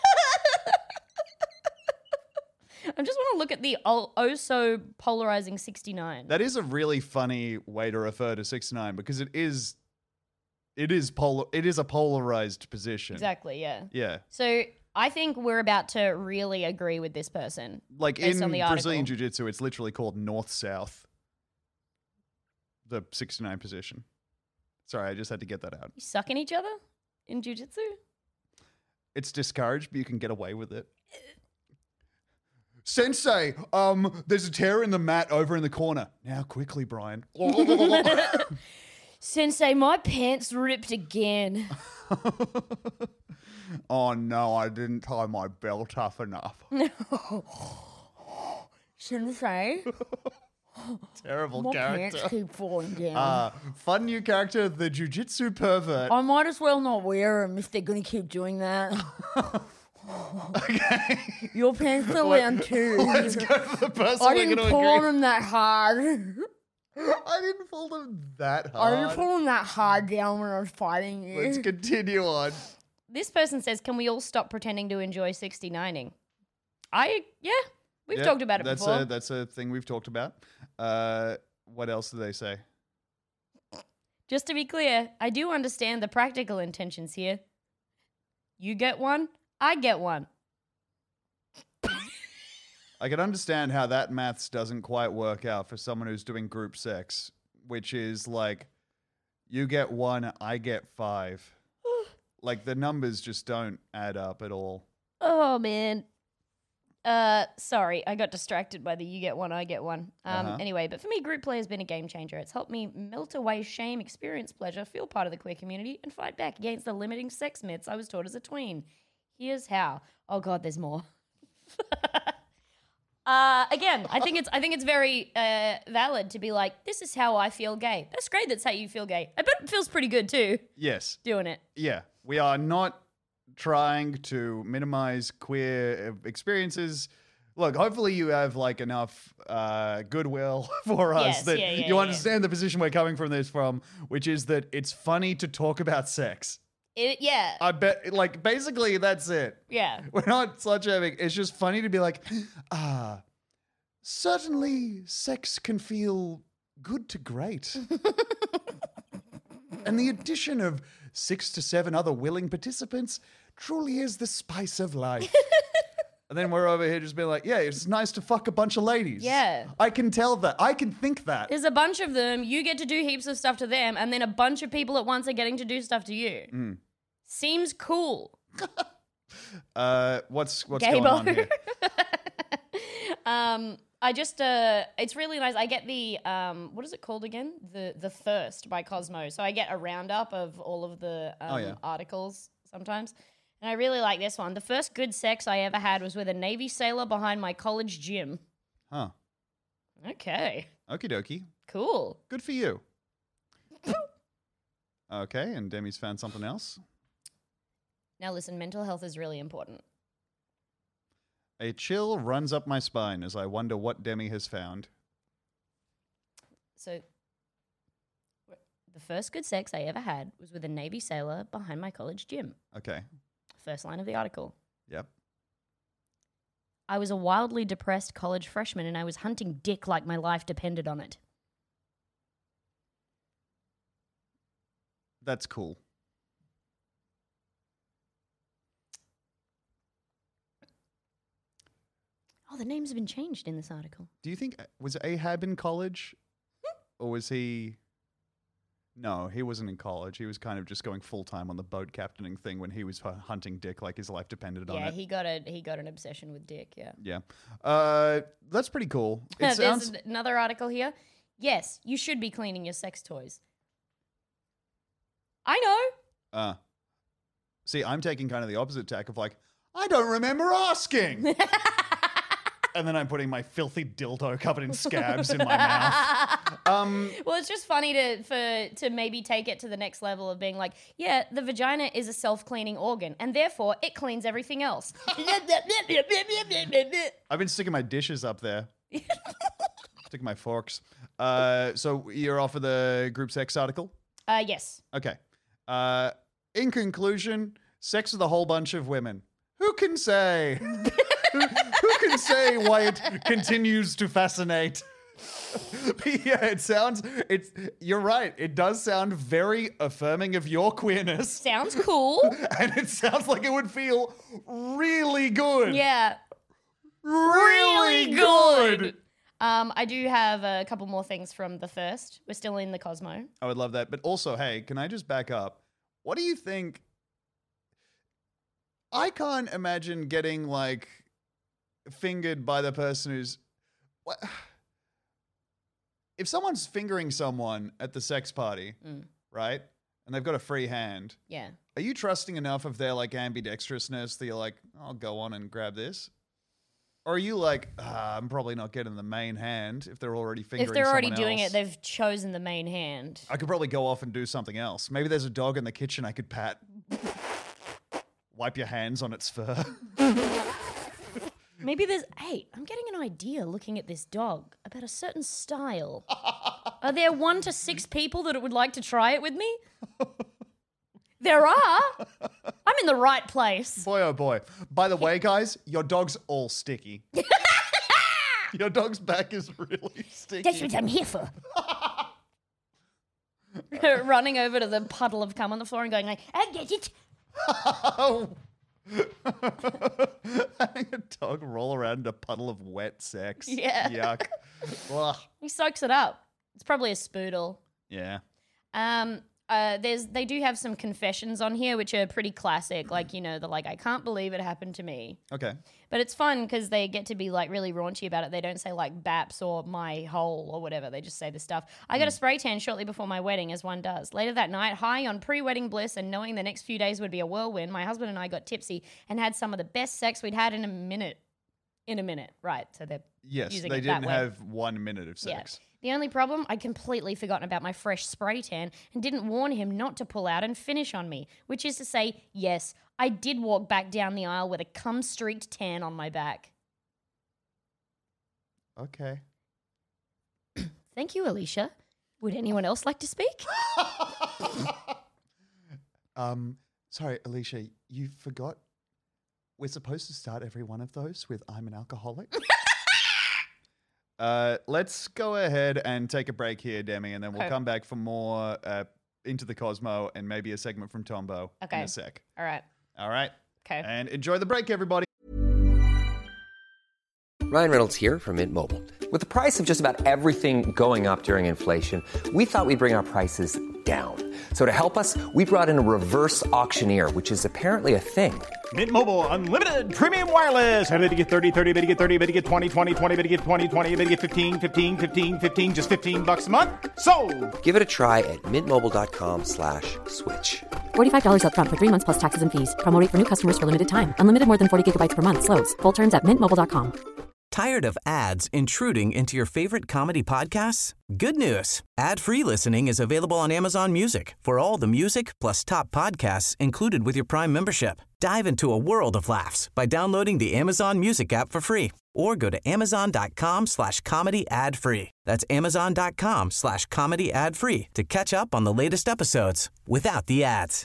[SPEAKER 6] I just want to look at the oh, oh so polarizing sixty-nine.
[SPEAKER 7] That is a really funny way to refer to sixty-nine because it is, it is polar, it is a polarized position.
[SPEAKER 6] Exactly, yeah.
[SPEAKER 7] Yeah.
[SPEAKER 6] So I think we're about to really agree with this person.
[SPEAKER 7] Like
[SPEAKER 6] based
[SPEAKER 7] in
[SPEAKER 6] on the
[SPEAKER 7] Brazilian
[SPEAKER 6] article.
[SPEAKER 7] Jiu-Jitsu, it's literally called north-south. The sixty-nine position. Sorry, I just had to get that out.
[SPEAKER 6] You sucking each other in jiu-jitsu?
[SPEAKER 7] It's discouraged, but you can get away with it. Sensei, um, there's a tear in the mat over in the corner. Now, quickly, Brian.
[SPEAKER 6] Sensei, my pants ripped again.
[SPEAKER 7] Oh no, I didn't tie my belt tough enough.
[SPEAKER 6] Sensei,
[SPEAKER 7] Terrible
[SPEAKER 6] my
[SPEAKER 7] character.
[SPEAKER 6] pants keep falling down.
[SPEAKER 7] Uh, fun new character, the Jiu-Jitsu pervert.
[SPEAKER 6] I might as well not wear them if they're going to keep doing that.
[SPEAKER 7] Okay.
[SPEAKER 6] Your pants fell down too.
[SPEAKER 7] Let's go for the person
[SPEAKER 6] I
[SPEAKER 7] we're
[SPEAKER 6] didn't
[SPEAKER 7] going to
[SPEAKER 6] pull on
[SPEAKER 7] agree.
[SPEAKER 6] them that hard.
[SPEAKER 7] I didn't pull them that
[SPEAKER 6] I
[SPEAKER 7] hard.
[SPEAKER 6] didn't pull them that hard down when I was fighting you.
[SPEAKER 7] Let's continue on.
[SPEAKER 6] This person says, can we all stop pretending to enjoy sixty-nining? I, yeah, we've
[SPEAKER 7] Yep,
[SPEAKER 6] talked about it
[SPEAKER 7] that's
[SPEAKER 6] before.
[SPEAKER 7] A, that's a thing we've talked about. Uh, what else do they say?
[SPEAKER 6] Just to be clear, I do understand the practical intentions here. You get one, I get one.
[SPEAKER 7] I can understand how that maths doesn't quite work out for someone who's doing group sex, which is like, you get one, I get five. Like the numbers just don't add up at all.
[SPEAKER 6] Oh, man. Uh, sorry, I got distracted by the you get one, I get one. Um,
[SPEAKER 7] Uh-huh.
[SPEAKER 6] Anyway, but for me, group play has been a game changer. It's helped me melt away shame, experience pleasure, feel part of the queer community, and fight back against the limiting sex myths I was taught as a tween. Here's how. Oh God, there's more. uh, again, I think it's I think it's very uh, valid to be like, this is how I feel gay. That's great. That's how you feel gay. I bet it feels pretty good too,
[SPEAKER 7] Yes.
[SPEAKER 6] doing it.
[SPEAKER 7] Yeah. We are not trying to minimize queer experiences. Look, hopefully you have like enough uh, goodwill for us
[SPEAKER 6] Yes,
[SPEAKER 7] that
[SPEAKER 6] yeah, yeah,
[SPEAKER 7] you
[SPEAKER 6] yeah.
[SPEAKER 7] understand the position we're coming from this from, which is that it's funny to talk about sex.
[SPEAKER 6] It, yeah,
[SPEAKER 7] I bet, like, basically that's it.
[SPEAKER 6] yeah.
[SPEAKER 7] We're not slut shaming. It's just funny to be like, ah, certainly sex can feel good to great. And the addition of six to seven other willing participants truly is the spice of life. And then we're over here just being like, yeah, it's nice to fuck a bunch of ladies.
[SPEAKER 6] Yeah.
[SPEAKER 7] I can tell that. I can think that.
[SPEAKER 6] There's a bunch of them. You get to do heaps of stuff to them, and then a bunch of people at once are getting to do stuff to you.
[SPEAKER 7] Mm.
[SPEAKER 6] Seems cool.
[SPEAKER 7] Uh, what's what's
[SPEAKER 6] Gay
[SPEAKER 7] going on
[SPEAKER 6] bar.
[SPEAKER 7] here?
[SPEAKER 6] um, I just, uh, it's really nice. I get the, um, what is it called again? The the Thirst by Cosmo. So I get a roundup of all of the um,
[SPEAKER 7] Oh, yeah.
[SPEAKER 6] articles sometimes. And I really like this one. The first good sex I ever had was with a Navy sailor behind my college gym.
[SPEAKER 7] Huh.
[SPEAKER 6] Okay,
[SPEAKER 7] Okie dokie.
[SPEAKER 6] cool.
[SPEAKER 7] Good for you. Okay, and Demi's found something else.
[SPEAKER 6] Now listen, mental health is really important.
[SPEAKER 7] A chill runs up my spine as I wonder what Demi has found.
[SPEAKER 6] So, the first good sex I ever had was with a Navy sailor behind my college gym.
[SPEAKER 7] Okay.
[SPEAKER 6] First line of the article.
[SPEAKER 7] Yep.
[SPEAKER 6] I was a wildly depressed college freshman and I was hunting dick like my life depended on it.
[SPEAKER 7] That's cool.
[SPEAKER 6] Oh, the names have been changed in this article.
[SPEAKER 7] Do you think, was Ahab in college? Or was he... No, he wasn't in college. He was kind of just going full-time on the boat captaining thing when he was hu- hunting dick like his life depended on
[SPEAKER 6] Yeah,
[SPEAKER 7] it.
[SPEAKER 6] he got a he got an obsession with dick, yeah.
[SPEAKER 7] Yeah. Uh, that's pretty cool. It
[SPEAKER 6] There's
[SPEAKER 7] sounds...
[SPEAKER 6] another article here. Yes, you should be cleaning your sex toys. I know.
[SPEAKER 7] Uh, see, I'm taking kind of the opposite tack of like, I don't remember asking. And then I'm putting my filthy dildo covered in scabs in my mouth. Um,
[SPEAKER 6] Well, it's just funny to for to maybe take it to the next level of being like, yeah, the vagina is a self-cleaning organ, and therefore it cleans everything else.
[SPEAKER 7] I've been sticking my dishes up there. Sticking my forks. Uh, so you're off of the group sex article?
[SPEAKER 6] Uh, yes.
[SPEAKER 7] Okay. Uh, in conclusion, sex with a whole bunch of women. Who can say? who, who can say why it continues to fascinate? Yeah, it sounds, it's, you're right. It does sound very affirming of your queerness.
[SPEAKER 6] Sounds cool.
[SPEAKER 7] And it sounds like it would feel really good.
[SPEAKER 6] Yeah.
[SPEAKER 7] Really good.
[SPEAKER 6] Um, I do have a couple more things from the first. We're still in the Cosmo.
[SPEAKER 7] I would love that. But also, hey, can I just back up? What do you think? I can't imagine getting, like, fingered by the person who's... What? If someone's fingering someone at the sex party,
[SPEAKER 6] Mm.
[SPEAKER 7] right, and they've got a free hand,
[SPEAKER 6] Yeah.
[SPEAKER 7] are you trusting enough of their, like, ambidextrousness that you're like, I'll go on and grab this? Or are you like, ah, I'm probably not getting the main hand if they're already fingering
[SPEAKER 6] If they're already
[SPEAKER 7] someone
[SPEAKER 6] doing
[SPEAKER 7] else?
[SPEAKER 6] it, they've chosen the main hand.
[SPEAKER 7] I could probably go off and do something else. Maybe there's a dog in the kitchen I could pat. Wipe your hands on its fur.
[SPEAKER 6] Maybe there's eight. I'm getting an idea looking at this dog about a certain style. Are there one to six people that would like to try it with me? There are. I'm in the right place.
[SPEAKER 7] Boy, oh boy. By the way, guys, your dog's all sticky. Your dog's back is really sticky.
[SPEAKER 6] That's what I'm here for. Running over to the puddle of cum on the floor and going like, I get it.
[SPEAKER 7] Oh. Having a dog roll around in a puddle of wet sex.
[SPEAKER 6] Yeah.
[SPEAKER 7] Yuck. Ugh.
[SPEAKER 6] He soaks it up. It's probably a spoodle.
[SPEAKER 7] Yeah.
[SPEAKER 6] Um, uh, there's they do have some confessions on here, which are pretty classic. Like, you know, the like, I can't believe it happened to me.
[SPEAKER 7] Okay.
[SPEAKER 6] But it's fun because they get to be like really raunchy about it. They don't say like baps or my hole or whatever. They just say the stuff. I got a spray tan shortly before my wedding, as one does. Later that night, high on pre-wedding bliss and knowing the next few days would be a whirlwind, my husband and I got tipsy and had some of the best sex we'd had in a minute. In a minute, right? So they're
[SPEAKER 7] Yes,
[SPEAKER 6] using
[SPEAKER 7] they
[SPEAKER 6] it that
[SPEAKER 7] didn't
[SPEAKER 6] way.
[SPEAKER 7] have one minute of sex.
[SPEAKER 6] Yeah. The only problem, I'd completely forgotten about my fresh spray tan and didn't warn him not to pull out and finish on me, which is to say, yes, I did walk back down the aisle with a cum-streaked tan on my back.
[SPEAKER 7] Okay.
[SPEAKER 6] Thank you, Alicia. Would anyone else like to speak?
[SPEAKER 7] um, sorry, Alicia, you forgot. We're supposed to start every one of those with "I'm an alcoholic." uh, let's go ahead and take a break here, Demi, and then we'll
[SPEAKER 6] Okay.
[SPEAKER 7] come back for more uh, Into the Cosmo and maybe a segment from Tombo in
[SPEAKER 6] Okay.
[SPEAKER 7] a sec.
[SPEAKER 6] All right.
[SPEAKER 7] All right.
[SPEAKER 6] Okay.
[SPEAKER 7] And enjoy the break, everybody.
[SPEAKER 1] Ryan Reynolds here from Mint Mobile. With the price of just about everything going up during inflation, we thought we'd bring our prices down. So to help us, we brought in a reverse auctioneer, which is apparently a thing.
[SPEAKER 5] Mint Mobile Unlimited Premium Wireless. How to get thirty, thirty, how to get thirty, how to get twenty, twenty, twenty, how to get twenty, twenty, how to get fifteen, fifteen, fifteen, fifteen, just fifteen bucks a month? Sold!
[SPEAKER 1] Give it a try at mintmobile.com slash switch.
[SPEAKER 3] forty-five dollars up front for three months plus taxes and fees. Promo rate for new customers for limited time. Unlimited more than forty gigabytes per month. Slows full terms at mint mobile dot com.
[SPEAKER 4] Tired of ads intruding into your favorite comedy podcasts? Good news. Ad-free listening is available on Amazon Music for all the music plus top podcasts included with your Prime membership. Dive into a world of laughs by downloading the Amazon Music app for free or go to amazon.com slash comedy ad free. That's amazon.com slash comedy ad free to catch up on the latest episodes without the ads.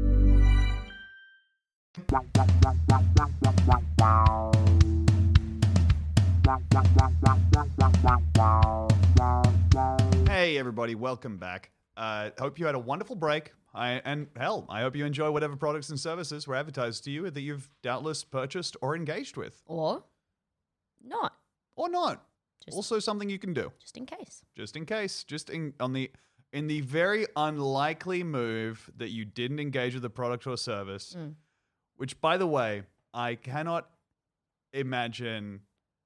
[SPEAKER 7] Hey, everybody, welcome back. Uh, hope you had a wonderful break. I, and hell, I hope you enjoy whatever products and services were advertised to you that you've doubtless purchased or engaged with.
[SPEAKER 6] Or not,
[SPEAKER 7] Or not.
[SPEAKER 6] Just-
[SPEAKER 7] also something you can do.
[SPEAKER 6] just in case.
[SPEAKER 7] Just in case. Just in on the in the very unlikely move that you didn't engage with a product or service.
[SPEAKER 6] Mm.
[SPEAKER 7] Which, by the way, I cannot imagine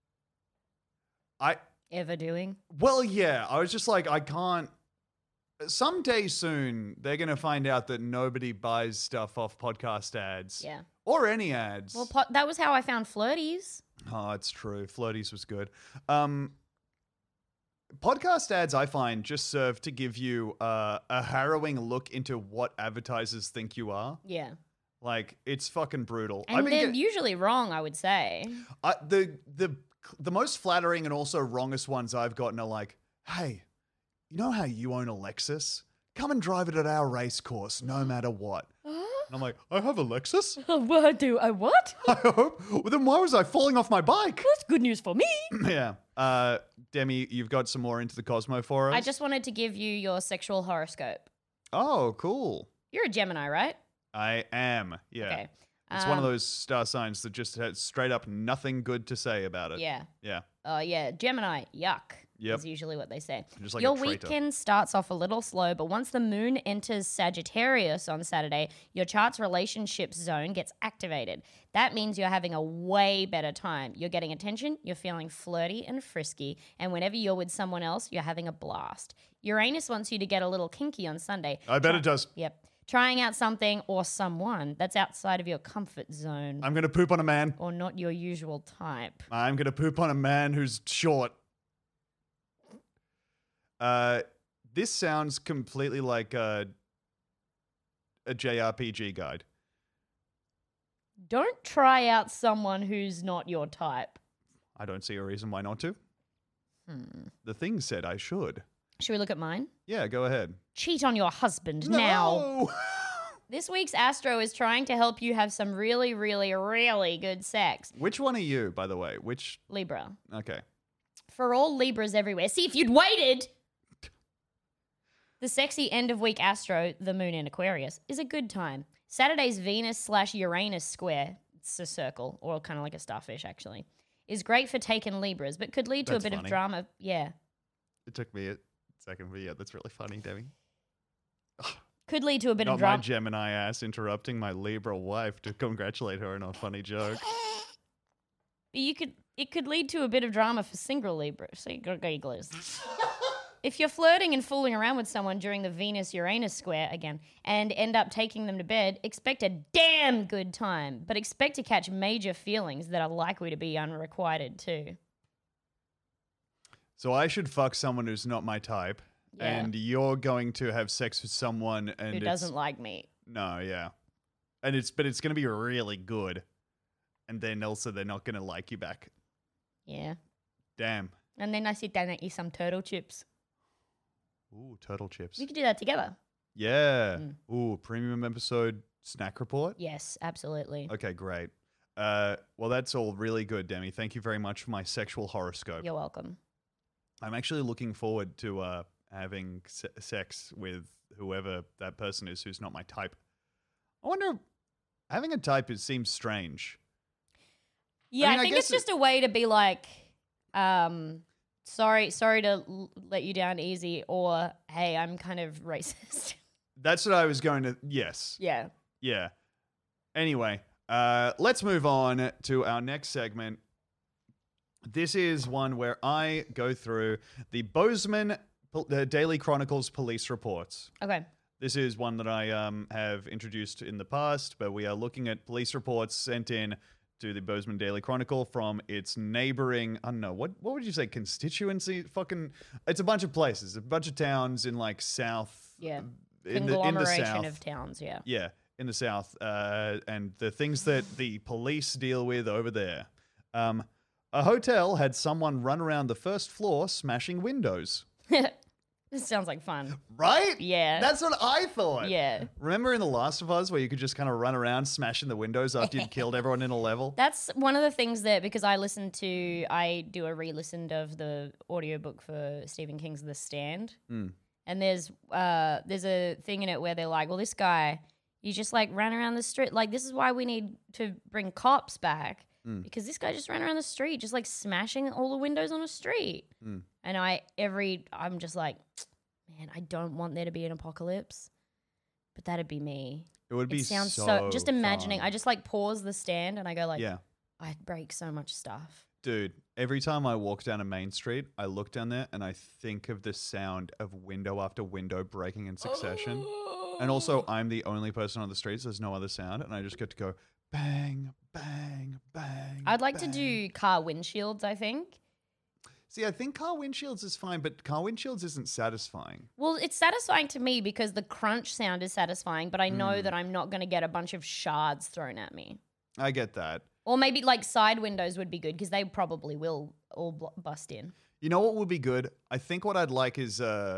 [SPEAKER 7] I
[SPEAKER 6] Ever doing?
[SPEAKER 7] Well, yeah, I was just like, I can't. Someday soon, they're going to find out that nobody buys stuff off podcast ads.
[SPEAKER 6] Yeah.
[SPEAKER 7] Or any ads.
[SPEAKER 6] Well, po- that was how I found Flirties.
[SPEAKER 7] Oh, it's true. Flirties was good. Um, podcast ads, I find, just serve to give you uh, a harrowing look into what advertisers think you are.
[SPEAKER 6] Yeah.
[SPEAKER 7] Like, it's fucking brutal.
[SPEAKER 6] And
[SPEAKER 7] I've been
[SPEAKER 6] they're
[SPEAKER 7] get-
[SPEAKER 6] usually wrong, I would say.
[SPEAKER 7] I, the the the most flattering and also wrongest ones I've gotten are like, hey, you know how you own a Lexus? Come and drive it at our race course, no matter what. And I'm like, I have a Lexus?
[SPEAKER 6] What do I what?
[SPEAKER 7] I hope. Well, then why was I falling off my bike?
[SPEAKER 6] That's good news for me.
[SPEAKER 7] Yeah. Uh, Demi, you've got some more Into the Cosmo for us?
[SPEAKER 6] I just wanted to give you your sexual horoscope.
[SPEAKER 7] Oh, cool.
[SPEAKER 6] You're a Gemini, right?
[SPEAKER 7] I am, yeah.
[SPEAKER 6] Okay.
[SPEAKER 7] It's one of
[SPEAKER 6] Um,
[SPEAKER 7] those star signs that just has straight up nothing good to say about it.
[SPEAKER 6] Yeah.
[SPEAKER 7] Yeah.
[SPEAKER 6] Oh, yeah. Gemini, yuck.
[SPEAKER 7] Yep.
[SPEAKER 6] Is usually what they say.
[SPEAKER 7] Just like
[SPEAKER 6] your
[SPEAKER 7] a traitor.
[SPEAKER 6] weekend starts off a little slow, but once the moon enters Sagittarius on Saturday, your chart's relationships zone gets activated. That means you're having a way better time. You're getting attention, you're feeling flirty and frisky, and whenever you're with someone else, you're having a blast. Uranus wants you to get a little kinky on Sunday.
[SPEAKER 7] I bet it does.
[SPEAKER 6] Yep. Trying out something or someone that's outside of your comfort zone
[SPEAKER 7] I'm going to poop on a man.
[SPEAKER 6] or not your usual type.
[SPEAKER 7] I'm going to poop on a man who's short. Uh, this sounds completely like a, a J R P G guide.
[SPEAKER 6] Don't try out someone who's not your type.
[SPEAKER 7] I don't see a reason why not to.
[SPEAKER 6] Hmm.
[SPEAKER 7] The thing said I should.
[SPEAKER 6] Should we look at mine?
[SPEAKER 7] Yeah, go ahead.
[SPEAKER 6] Cheat on your husband now.
[SPEAKER 7] No!
[SPEAKER 6] This week's Astro is trying to help you have some really, really, really good sex.
[SPEAKER 7] Which one are you, by the way? Which?
[SPEAKER 6] Libra.
[SPEAKER 7] Okay.
[SPEAKER 6] For all Libras everywhere. See, if you'd waited. The sexy end of week Astro, the moon in Aquarius, is a good time. Saturday's Venus slash Uranus square, it's a circle, or kind of like a starfish actually, is great for taken Libras, but could lead to
[SPEAKER 7] That's
[SPEAKER 6] a bit
[SPEAKER 7] funny.
[SPEAKER 6] of drama. Yeah.
[SPEAKER 7] It took me a second, but yeah, that's really funny, Demi.
[SPEAKER 6] Could lead to a bit
[SPEAKER 7] Not
[SPEAKER 6] of
[SPEAKER 7] my
[SPEAKER 6] drama.
[SPEAKER 7] Gemini ass interrupting my Libra wife to congratulate her on a funny joke.
[SPEAKER 6] You could it could lead to a bit of drama for single Libra. Single Libras. If you're flirting and fooling around with someone during the Venus-Uranus square again and end up taking them to bed, expect a damn good time, but expect to catch major feelings that are likely to be unrequited too.
[SPEAKER 7] So I should fuck someone who's not my type,
[SPEAKER 6] Yeah.
[SPEAKER 7] and you're going to have sex with someone and
[SPEAKER 6] Who
[SPEAKER 7] it's,
[SPEAKER 6] doesn't like me?
[SPEAKER 7] No, yeah, and it's but it's going to be really good, and then also they're not going to like you back.
[SPEAKER 6] Yeah.
[SPEAKER 7] Damn.
[SPEAKER 6] And then I sit down and eat some turtle chips.
[SPEAKER 7] Ooh, turtle chips.
[SPEAKER 6] We could do that together.
[SPEAKER 7] Yeah.
[SPEAKER 6] Mm.
[SPEAKER 7] Ooh, premium episode snack report.
[SPEAKER 6] Yes, absolutely.
[SPEAKER 7] Okay, great. Uh, well, that's all really good, Demi. Thank you very much for my sexual horoscope.
[SPEAKER 6] You're welcome.
[SPEAKER 7] I'm actually looking forward to uh, having se- sex with whoever that person is who's not my type. I wonder, having a type is, seems strange.
[SPEAKER 6] Yeah, I,
[SPEAKER 7] mean, I
[SPEAKER 6] think
[SPEAKER 7] guess
[SPEAKER 6] it's just a way to be like, um, sorry, sorry to l- let you down easy, or hey, I'm kind of racist.
[SPEAKER 7] That's what I was going to. Yes.
[SPEAKER 6] Yeah.
[SPEAKER 7] Yeah. Anyway, uh, let's move on to our next segment. This is one where I go through the Bozeman Pol- the Daily Chronicles police reports.
[SPEAKER 6] Okay.
[SPEAKER 7] This is one that I um, have introduced in the past, but we are looking at police reports sent in to the Bozeman Daily Chronicle from its neighboring, I don't know, what what would you say, constituency? Fucking, it's a bunch of places, a bunch of towns in like south.
[SPEAKER 6] Yeah.
[SPEAKER 7] In the, in the
[SPEAKER 6] Conglomeration
[SPEAKER 7] south.
[SPEAKER 6] of towns, yeah.
[SPEAKER 7] Yeah, in the south, uh, and the things that the police deal with over there. Um, a hotel had someone run around the first floor smashing windows.
[SPEAKER 6] This sounds like fun.
[SPEAKER 7] Right?
[SPEAKER 6] Yeah.
[SPEAKER 7] That's what I thought.
[SPEAKER 6] Yeah.
[SPEAKER 7] Remember in The Last of Us where you could just kind of run around smashing the windows after you'd killed everyone in a level?
[SPEAKER 6] That's one of the things that, because I listen to, I do a re-listen of the audiobook for Stephen King's The Stand.
[SPEAKER 7] Mm.
[SPEAKER 6] And there's uh there's a thing in it where they're like, well, this guy, you just like ran around the street. Like, this is why we need to bring cops back.
[SPEAKER 7] Mm.
[SPEAKER 6] Because this guy just ran around the street, just like smashing all the windows on a street.
[SPEAKER 7] Mm.
[SPEAKER 6] And I, every, I'm just like, man, I don't want there to be an apocalypse. But that'd be me.
[SPEAKER 7] It would be
[SPEAKER 6] It sounds
[SPEAKER 7] so,
[SPEAKER 6] so, just imagining,
[SPEAKER 7] fun.
[SPEAKER 6] I just like pause The Stand and I go like,
[SPEAKER 7] Yeah.
[SPEAKER 6] I'd break so much stuff.
[SPEAKER 7] Dude, every time I walk down a main street, I look down there and I think of the sound of window after window breaking in succession. And also, I'm the only person on the streets. There's no other sound. And I just get to go bang, bang, bang.
[SPEAKER 6] I'd like to
[SPEAKER 7] bang.
[SPEAKER 6] do car windshields, I think.
[SPEAKER 7] See, I think car windshields is fine, but car windshields isn't satisfying.
[SPEAKER 6] Well, it's satisfying to me because the crunch sound is satisfying, but I know
[SPEAKER 7] Mm.
[SPEAKER 6] that I'm not going to get a bunch of shards thrown at me.
[SPEAKER 7] I get that.
[SPEAKER 6] Or maybe like side windows would be good because they probably will all bl- bust in.
[SPEAKER 7] You know what would be good? I think what I'd like is uh,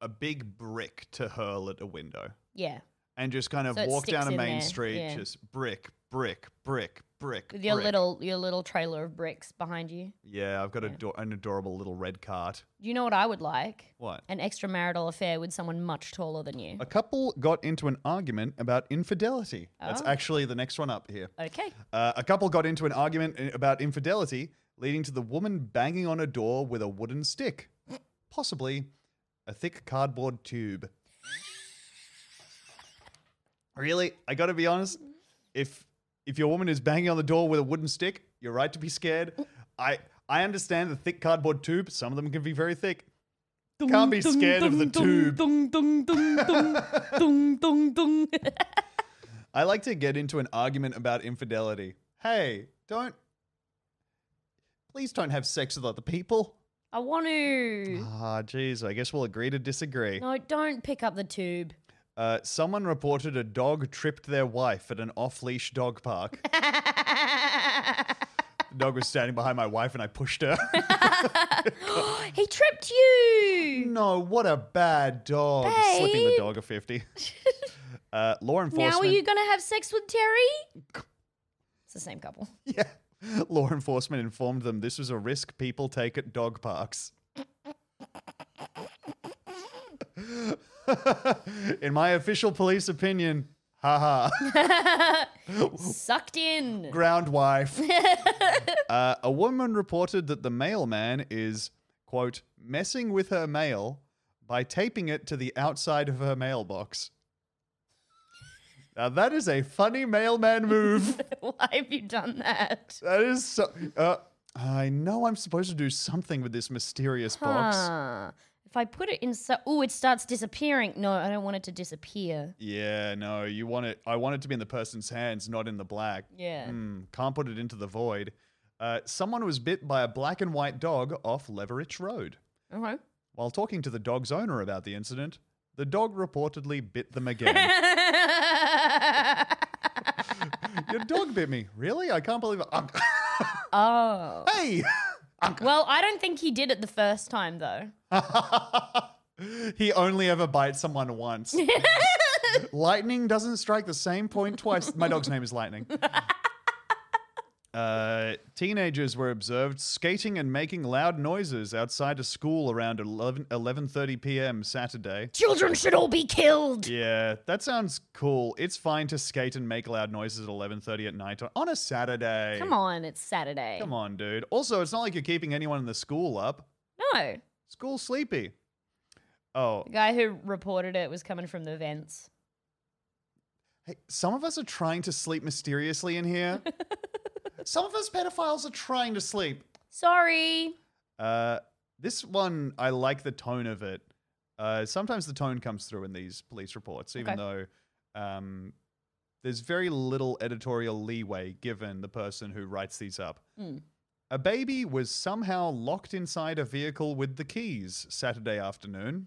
[SPEAKER 7] a big brick to hurl at a window
[SPEAKER 6] Yeah.
[SPEAKER 7] and just kind of
[SPEAKER 6] So it
[SPEAKER 7] walk down
[SPEAKER 6] sticks
[SPEAKER 7] a
[SPEAKER 6] in
[SPEAKER 7] main
[SPEAKER 6] there,
[SPEAKER 7] street,
[SPEAKER 6] yeah.
[SPEAKER 7] just brick, brick, brick, brick.
[SPEAKER 6] With your
[SPEAKER 7] brick.
[SPEAKER 6] little your little trailer of bricks behind you.
[SPEAKER 7] Yeah, I've got
[SPEAKER 6] Yeah.
[SPEAKER 7] ado- an adorable little red cart.
[SPEAKER 6] Do you know what I would like?
[SPEAKER 7] What?
[SPEAKER 6] An extramarital affair with someone much taller than you.
[SPEAKER 7] A couple got into an argument about infidelity. That's
[SPEAKER 6] Oh.
[SPEAKER 7] actually the next one up here.
[SPEAKER 6] Okay.
[SPEAKER 7] Uh, a couple got into an argument i- about infidelity, leading to the woman banging on a door with a wooden stick, possibly a thick cardboard tube. Really? I got to be honest. If if your woman is banging on the door with a wooden stick, you're right to be scared. I I understand the thick cardboard tube. Some of them can be very thick. Can't be scared of the tube.
[SPEAKER 6] Dung, dung, dung, dung, dung, dung, dung.
[SPEAKER 7] I like to get into an argument about infidelity. Hey, don't. Please don't have sex with other people.
[SPEAKER 6] I want to.
[SPEAKER 7] Ah, jeez. I guess we'll agree to disagree.
[SPEAKER 6] No, don't pick up the tube.
[SPEAKER 7] Uh, someone reported a dog tripped their wife at an off-leash dog park. The dog was standing behind my wife and I pushed her.
[SPEAKER 6] He tripped you.
[SPEAKER 7] No, what a bad dog.
[SPEAKER 6] Babe.
[SPEAKER 7] Slipping the dog a fifty. Uh, law enforcement.
[SPEAKER 6] Now are you going to have sex with Terry? It's the same couple.
[SPEAKER 7] Yeah. Law enforcement informed them this was a risk people take at dog parks. In my official police opinion, haha.
[SPEAKER 6] Sucked in.
[SPEAKER 7] Ground wife. uh, a woman reported that the mailman is, quote, messing with her mail by taping it to the outside of her mailbox. Now that is a funny mailman move.
[SPEAKER 6] Why have you done that?
[SPEAKER 7] That is so. Uh, I know I'm supposed to do something with this mysterious box.
[SPEAKER 6] Huh. If I put it inside, oh, it starts disappearing. No, I don't want it to disappear.
[SPEAKER 7] Yeah, no, you want it. I want it to be in the person's hands, not in the black.
[SPEAKER 6] Yeah.
[SPEAKER 7] Hmm, can't put it into the void. Uh, someone was bit by a black and white dog off Leverich Road.
[SPEAKER 6] Okay.
[SPEAKER 7] While talking to the dog's owner about the incident, the dog reportedly bit them again. Your dog bit me. Really? I can't believe it. Um,
[SPEAKER 6] Oh.
[SPEAKER 7] hey!
[SPEAKER 6] Well, I don't think he did it the first time, though.
[SPEAKER 7] He only ever bites someone once. Lightning doesn't strike the same point twice. My dog's name is Lightning. Uh, teenagers were observed skating and making loud noises outside a school around eleven thirty p.m. Saturday.
[SPEAKER 6] Children should all be killed.
[SPEAKER 7] Yeah, that sounds cool. It's fine to skate and make loud noises at eleven thirty at night on, on a Saturday.
[SPEAKER 6] Come on, it's Saturday.
[SPEAKER 7] Come on, dude. Also, it's not like you're keeping anyone in the school up.
[SPEAKER 6] No.
[SPEAKER 7] School's sleepy. Oh,
[SPEAKER 6] The guy who reported it was coming from the vents.
[SPEAKER 7] hey, some of us are trying to sleep mysteriously in here. Some of us pedophiles are trying to sleep.
[SPEAKER 6] Sorry.
[SPEAKER 7] Uh, this one, I like the tone of it. Uh, sometimes the tone comes through in these police reports, even
[SPEAKER 6] Okay.
[SPEAKER 7] though um, there's very little editorial leeway given the person who writes these up.
[SPEAKER 6] Mm.
[SPEAKER 7] A baby was somehow locked inside a vehicle with the keys Saturday afternoon.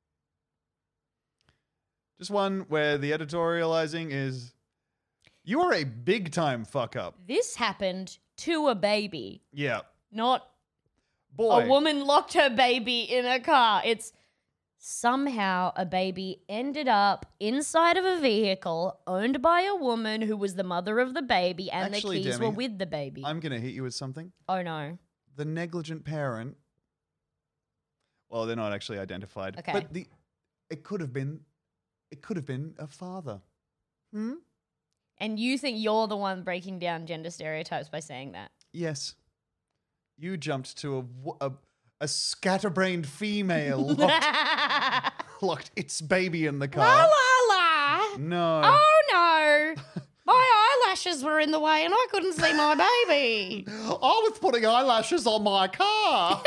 [SPEAKER 7] Just one where the editorializing is, you are a big time fuck up.
[SPEAKER 6] This happened to a baby,
[SPEAKER 7] Yeah.
[SPEAKER 6] not
[SPEAKER 7] Boy.
[SPEAKER 6] a woman locked her baby in a car. It's somehow a baby ended up inside of a vehicle owned by a woman who was the mother of the baby, and
[SPEAKER 7] Actually,
[SPEAKER 6] the keys
[SPEAKER 7] Demi,
[SPEAKER 6] were with the baby.
[SPEAKER 7] I'm going to hit you with something.
[SPEAKER 6] Oh no.
[SPEAKER 7] The negligent parent. Well, they're not actually identified.
[SPEAKER 6] Okay.
[SPEAKER 7] But the it could have been it could have been a father. Hmm?
[SPEAKER 6] And you think you're the one breaking down gender stereotypes by saying that?
[SPEAKER 7] Yes. You jumped to a w- a, a scatterbrained female locked, locked its baby in the car.
[SPEAKER 6] La la la.
[SPEAKER 7] No.
[SPEAKER 6] Oh no. My eyelashes were in the way and I couldn't see my baby.
[SPEAKER 7] I was putting eyelashes on my car.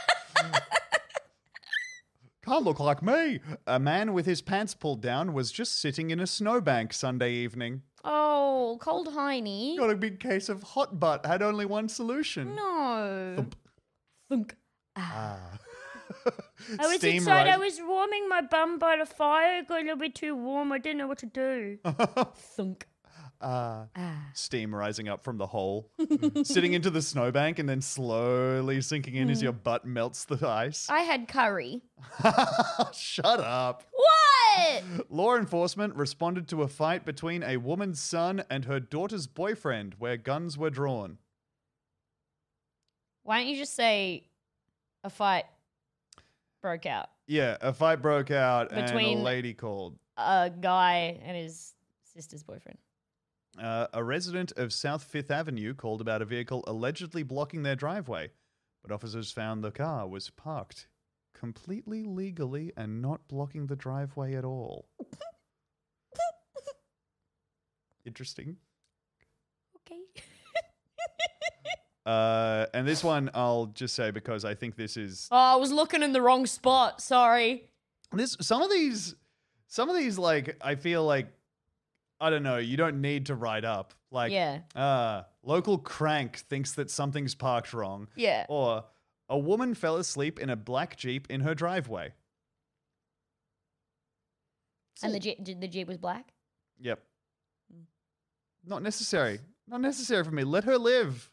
[SPEAKER 7] Can't look like me. A man with his pants pulled down was just sitting in a snowbank Sunday evening.
[SPEAKER 6] Oh, cold hiney.
[SPEAKER 7] Got a big case of hot butt. Had only one solution.
[SPEAKER 6] No. Thunk.
[SPEAKER 7] Ah.
[SPEAKER 6] I was
[SPEAKER 7] Steam
[SPEAKER 6] inside. I
[SPEAKER 7] rise-
[SPEAKER 6] was warming my bum by the fire. It got a little bit too warm. I didn't know what to do. Thunk.
[SPEAKER 7] ah.
[SPEAKER 6] Ah.
[SPEAKER 7] Steam rising up from the hole, sitting into the snowbank and then slowly sinking in as your butt melts the ice.
[SPEAKER 6] I had curry.
[SPEAKER 7] Shut up.
[SPEAKER 6] What?
[SPEAKER 7] Law enforcement responded to a fight between a woman's son and her daughter's boyfriend where guns were drawn.
[SPEAKER 6] Why don't you just say a fight broke out?
[SPEAKER 7] Yeah, a fight broke out
[SPEAKER 6] Between-
[SPEAKER 7] and a lady called.
[SPEAKER 6] A guy and his sister's boyfriend.
[SPEAKER 7] Uh, a resident of South Fifth Avenue called about a vehicle allegedly blocking their driveway, but officers found the car was parked completely legally and not blocking the driveway at all. Interesting.
[SPEAKER 6] Okay.
[SPEAKER 7] Uh, and this one I'll just say because I think this is
[SPEAKER 6] Oh, I was looking in the wrong spot. Sorry.
[SPEAKER 7] this. Some of these, some of these, like I feel like I don't know. You don't need to write up like,
[SPEAKER 6] Yeah.
[SPEAKER 7] uh, local crank thinks that something's parked wrong.
[SPEAKER 6] Yeah.
[SPEAKER 7] Or a woman fell asleep in a black Jeep in her driveway.
[SPEAKER 6] And the Jeep, the Jeep was black?
[SPEAKER 7] Yep. Not necessary. Not necessary for me. Let her live.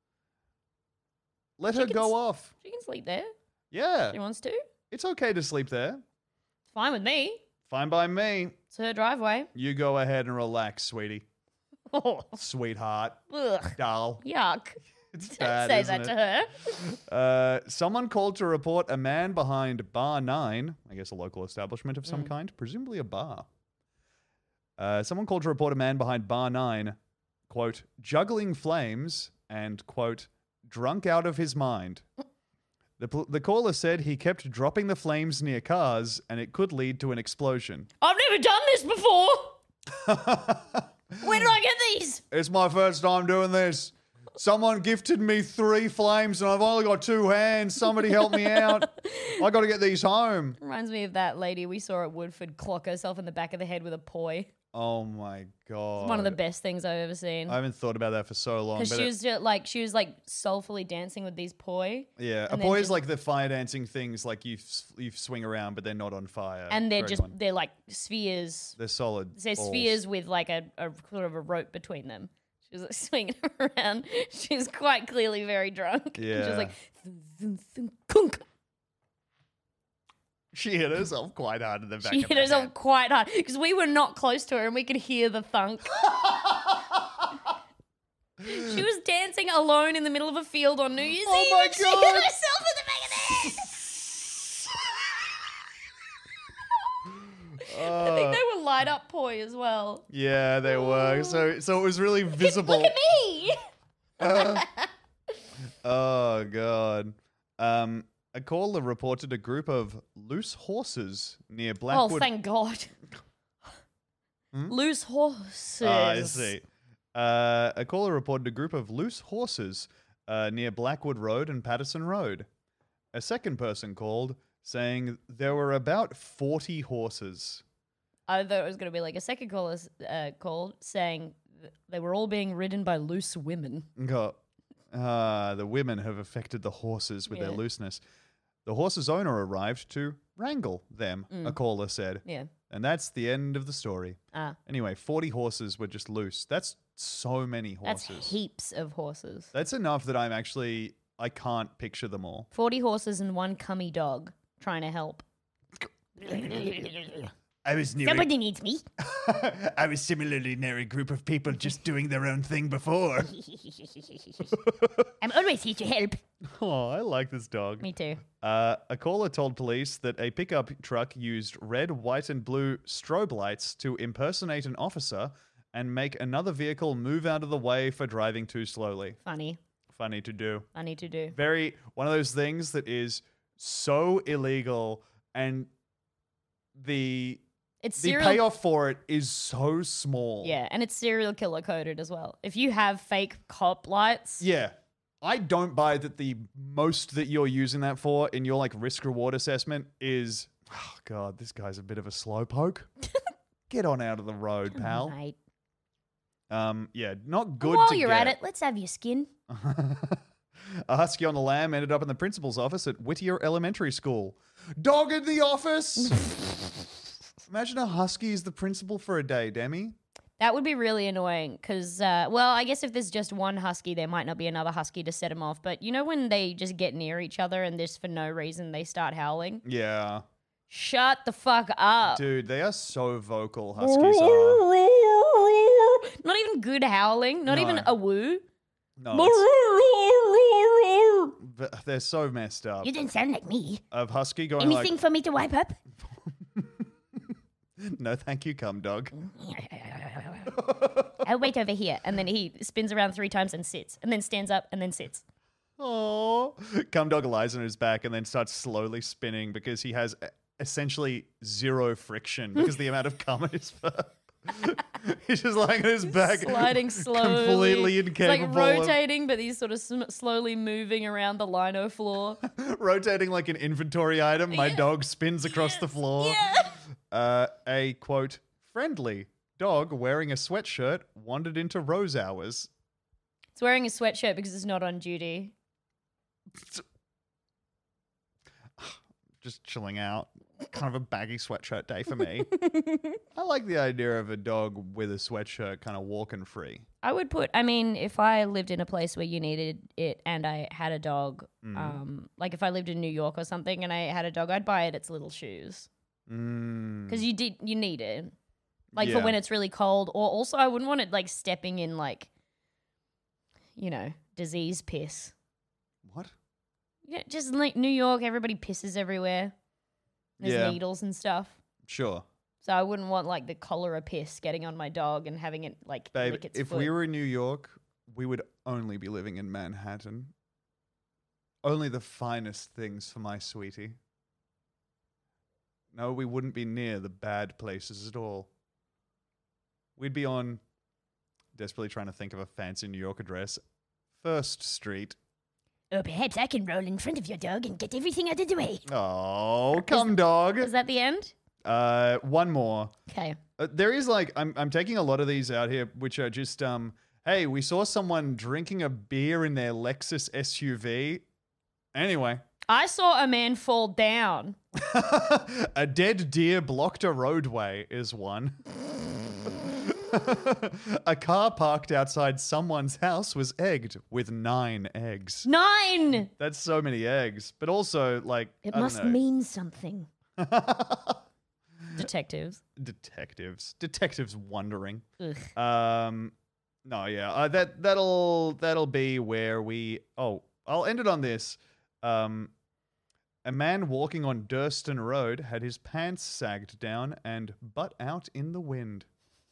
[SPEAKER 7] Let
[SPEAKER 6] She
[SPEAKER 7] her
[SPEAKER 6] can
[SPEAKER 7] go
[SPEAKER 6] s-
[SPEAKER 7] off.
[SPEAKER 6] She can sleep there.
[SPEAKER 7] Yeah.
[SPEAKER 6] She wants to.
[SPEAKER 7] It's okay to sleep there.
[SPEAKER 6] It's fine with me.
[SPEAKER 7] Fine by me.
[SPEAKER 6] It's her driveway.
[SPEAKER 7] You go ahead and relax, sweetie.
[SPEAKER 6] Oh,
[SPEAKER 7] Sweetheart.
[SPEAKER 6] ugh.
[SPEAKER 7] Doll.
[SPEAKER 6] Yuck.
[SPEAKER 7] It's
[SPEAKER 6] Don't
[SPEAKER 7] bad,
[SPEAKER 6] say
[SPEAKER 7] isn't
[SPEAKER 6] that
[SPEAKER 7] it?
[SPEAKER 6] to her.
[SPEAKER 7] Uh, someone called to report a man behind Bar nine, I guess a local establishment of some kind, presumably a bar. Uh, someone called to report a man behind Bar nine, quote, juggling flames and, quote, drunk out of his mind. The, pl- the caller said he kept dropping the flames near cars and it could lead to an explosion.
[SPEAKER 6] I've never done this before. Where did I get these?
[SPEAKER 7] It's my first time doing this. Someone gifted me three flames and I've only got two hands. Somebody help me out. I got to get these home.
[SPEAKER 6] Reminds me of that lady we saw at Woodford clock herself in the back of the head with a poi.
[SPEAKER 7] Oh my God.
[SPEAKER 6] It's one of the best things I've ever seen.
[SPEAKER 7] I haven't thought about that for so long.
[SPEAKER 6] Because
[SPEAKER 7] But
[SPEAKER 6] she
[SPEAKER 7] it-
[SPEAKER 6] was just like she was like soulfully dancing with these poi,
[SPEAKER 7] yeah, a
[SPEAKER 6] and then
[SPEAKER 7] boy is
[SPEAKER 6] just-
[SPEAKER 7] like the fire dancing things like you s- you swing around, but they're not on fire.
[SPEAKER 6] and they're
[SPEAKER 7] for
[SPEAKER 6] just
[SPEAKER 7] everyone.
[SPEAKER 6] they're like spheres.
[SPEAKER 7] They're solid.
[SPEAKER 6] They're
[SPEAKER 7] balls.
[SPEAKER 6] spheres with like a, a sort of a rope between them. She was like swinging around. She was quite clearly very drunk. She
[SPEAKER 7] Yeah.
[SPEAKER 6] was like, thum, thum, thum, kunk.
[SPEAKER 7] She hit herself quite hard in the back
[SPEAKER 6] She
[SPEAKER 7] of
[SPEAKER 6] hit
[SPEAKER 7] the
[SPEAKER 6] herself
[SPEAKER 7] head.
[SPEAKER 6] quite hard because we were not close to her and we could hear the thunk. She was dancing alone in the middle of a field on New Year's
[SPEAKER 7] Oh
[SPEAKER 6] Eve.
[SPEAKER 7] my
[SPEAKER 6] and She
[SPEAKER 7] God.
[SPEAKER 6] hit herself in the back of the head. I think they were light up poi as well.
[SPEAKER 7] Yeah, they were. So so it was really visible.
[SPEAKER 6] Look at me.
[SPEAKER 7] Oh God. Um, a caller reported a group of loose horses near
[SPEAKER 6] Oh,
[SPEAKER 7] Blackwood.
[SPEAKER 6] thank God. Loose horses.
[SPEAKER 7] Ah, I see. Uh, a caller reported a group of loose horses uh, near Blackwood Road and Patterson Road. A second person called saying there were about forty horses.
[SPEAKER 6] I thought it was going to be like a second caller uh, called saying th- they were all being ridden by loose women.
[SPEAKER 7] Go, ah, the women have affected the horses with their
[SPEAKER 6] Yeah.
[SPEAKER 7] looseness. The horse's owner arrived to wrangle them, a caller said.
[SPEAKER 6] Yeah.
[SPEAKER 7] And that's the end of the story.
[SPEAKER 6] Ah,
[SPEAKER 7] Anyway, forty horses were just loose. That's so many
[SPEAKER 6] that's
[SPEAKER 7] horses.
[SPEAKER 6] heaps of horses.
[SPEAKER 7] That's enough that I'm actually, I can't picture them all.
[SPEAKER 6] forty horses and one cummy dog trying to help.
[SPEAKER 7] I was near
[SPEAKER 6] Somebody needs me.
[SPEAKER 7] I was similarly near a group of people just doing their own thing before.
[SPEAKER 6] I'm always here to help.
[SPEAKER 7] Oh, I like this dog.
[SPEAKER 6] Me too.
[SPEAKER 7] Uh, a caller told police that a pickup truck used red, white, and blue strobe lights to impersonate an officer and make another vehicle move out of the way for driving too slowly.
[SPEAKER 6] Funny.
[SPEAKER 7] Funny to do.
[SPEAKER 6] Funny to do.
[SPEAKER 7] Very, one of those things that is so illegal and the
[SPEAKER 6] It's
[SPEAKER 7] the
[SPEAKER 6] serial.
[SPEAKER 7] payoff for it is so small.
[SPEAKER 6] Yeah, and it's serial killer coded as well. If you have fake cop lights,
[SPEAKER 7] Yeah. I don't buy that the most that you're using that for in your like risk reward assessment is, oh God, this guy's a bit of a slowpoke. Get on out of the road, pal.
[SPEAKER 6] mate.
[SPEAKER 7] Um, yeah, not good
[SPEAKER 6] While
[SPEAKER 7] to
[SPEAKER 6] you're
[SPEAKER 7] get.
[SPEAKER 6] at it, let's have your skin.
[SPEAKER 7] A husky on the lam ended up in the principal's office at Whittier Elementary School. Dog in the office. Imagine a husky is the principal for a day, Demi.
[SPEAKER 6] That would be really annoying because, uh, well, I guess if there's just one husky, there might not be another husky to set them off. But you know when they just get near each other and just for no reason they start howling?
[SPEAKER 7] Yeah.
[SPEAKER 6] Shut the fuck up.
[SPEAKER 7] Dude, they are so vocal, huskies are.
[SPEAKER 6] Not even good howling, not
[SPEAKER 7] No.
[SPEAKER 6] even a woo.
[SPEAKER 7] No, it's- but they're so messed up.
[SPEAKER 6] You didn't sound like me.
[SPEAKER 7] Of husky going
[SPEAKER 6] Anything
[SPEAKER 7] like,
[SPEAKER 6] for me to wipe up?
[SPEAKER 7] no thank you, cum dog.
[SPEAKER 6] I'll wait over here. And then he spins around three times and sits, and then stands up and then sits.
[SPEAKER 7] Oh, cum dog lies on his back and then starts slowly spinning because he has e- essentially zero friction because the amount of cum in his fur. He's just lying on his back,
[SPEAKER 6] Sliding slowly.
[SPEAKER 7] completely
[SPEAKER 6] It's
[SPEAKER 7] incapable
[SPEAKER 6] like
[SPEAKER 7] of
[SPEAKER 6] rotating, but he's sort of sm- slowly moving around the lino floor.
[SPEAKER 7] rotating like an inventory item. My dog spins across the floor.
[SPEAKER 6] Yeah.
[SPEAKER 7] Uh, a quote friendly dog wearing a sweatshirt wandered into Rose hours.
[SPEAKER 6] It's wearing a sweatshirt because it's not on duty.
[SPEAKER 7] Just chilling out. Kind of a baggy sweatshirt day for me. I like the idea of a dog with a sweatshirt kind of walking free.
[SPEAKER 6] I would put, I mean, if I lived in a place where you needed it and I had a dog,
[SPEAKER 7] Mm.
[SPEAKER 6] um, like if I lived in New York or something and I had a dog, I'd buy it its little shoes.
[SPEAKER 7] Mm.
[SPEAKER 6] Because you did, you need it. Like
[SPEAKER 7] Yeah.
[SPEAKER 6] for when it's really cold. Or also I wouldn't want it like stepping in like, you know, disease piss.
[SPEAKER 7] What?
[SPEAKER 6] Yeah, just like New York, everybody pisses everywhere. There's
[SPEAKER 7] Yeah.
[SPEAKER 6] needles and stuff.
[SPEAKER 7] Sure.
[SPEAKER 6] So I wouldn't want like the cholera piss getting on my dog and having it like
[SPEAKER 7] Babe,
[SPEAKER 6] lick its
[SPEAKER 7] if
[SPEAKER 6] foot.
[SPEAKER 7] we were in New York, we would only be living in Manhattan. Only the finest things for my sweetie. No, we wouldn't be near the bad places at all. We'd be on, desperately trying to think of a fancy New York address, First Street.
[SPEAKER 6] Or perhaps I can roll in front of your dog and get everything out of the way.
[SPEAKER 7] Oh, come dog.
[SPEAKER 6] Is that the end?
[SPEAKER 7] Uh, one more.
[SPEAKER 6] Okay.
[SPEAKER 7] Uh, there is like I'm I'm taking a lot of these out here, which are just um. Hey, we saw someone drinking a beer in their Lexus S U V. Anyway,
[SPEAKER 6] I saw a man fall down.
[SPEAKER 7] a dead deer blocked a roadway is one. A car parked outside someone's house was egged with nine eggs.
[SPEAKER 6] Nine!
[SPEAKER 7] That's so many eggs, but also like
[SPEAKER 6] It
[SPEAKER 7] I don't
[SPEAKER 6] must
[SPEAKER 7] know.
[SPEAKER 6] mean something. Detectives.
[SPEAKER 7] detectives, detectives wondering.
[SPEAKER 6] Ugh.
[SPEAKER 7] Um, no, yeah, uh, that that'll that'll be where we. Oh, I'll end it on this. Um, a man walking on Durston Road had his pants sagged down and butt out in the wind.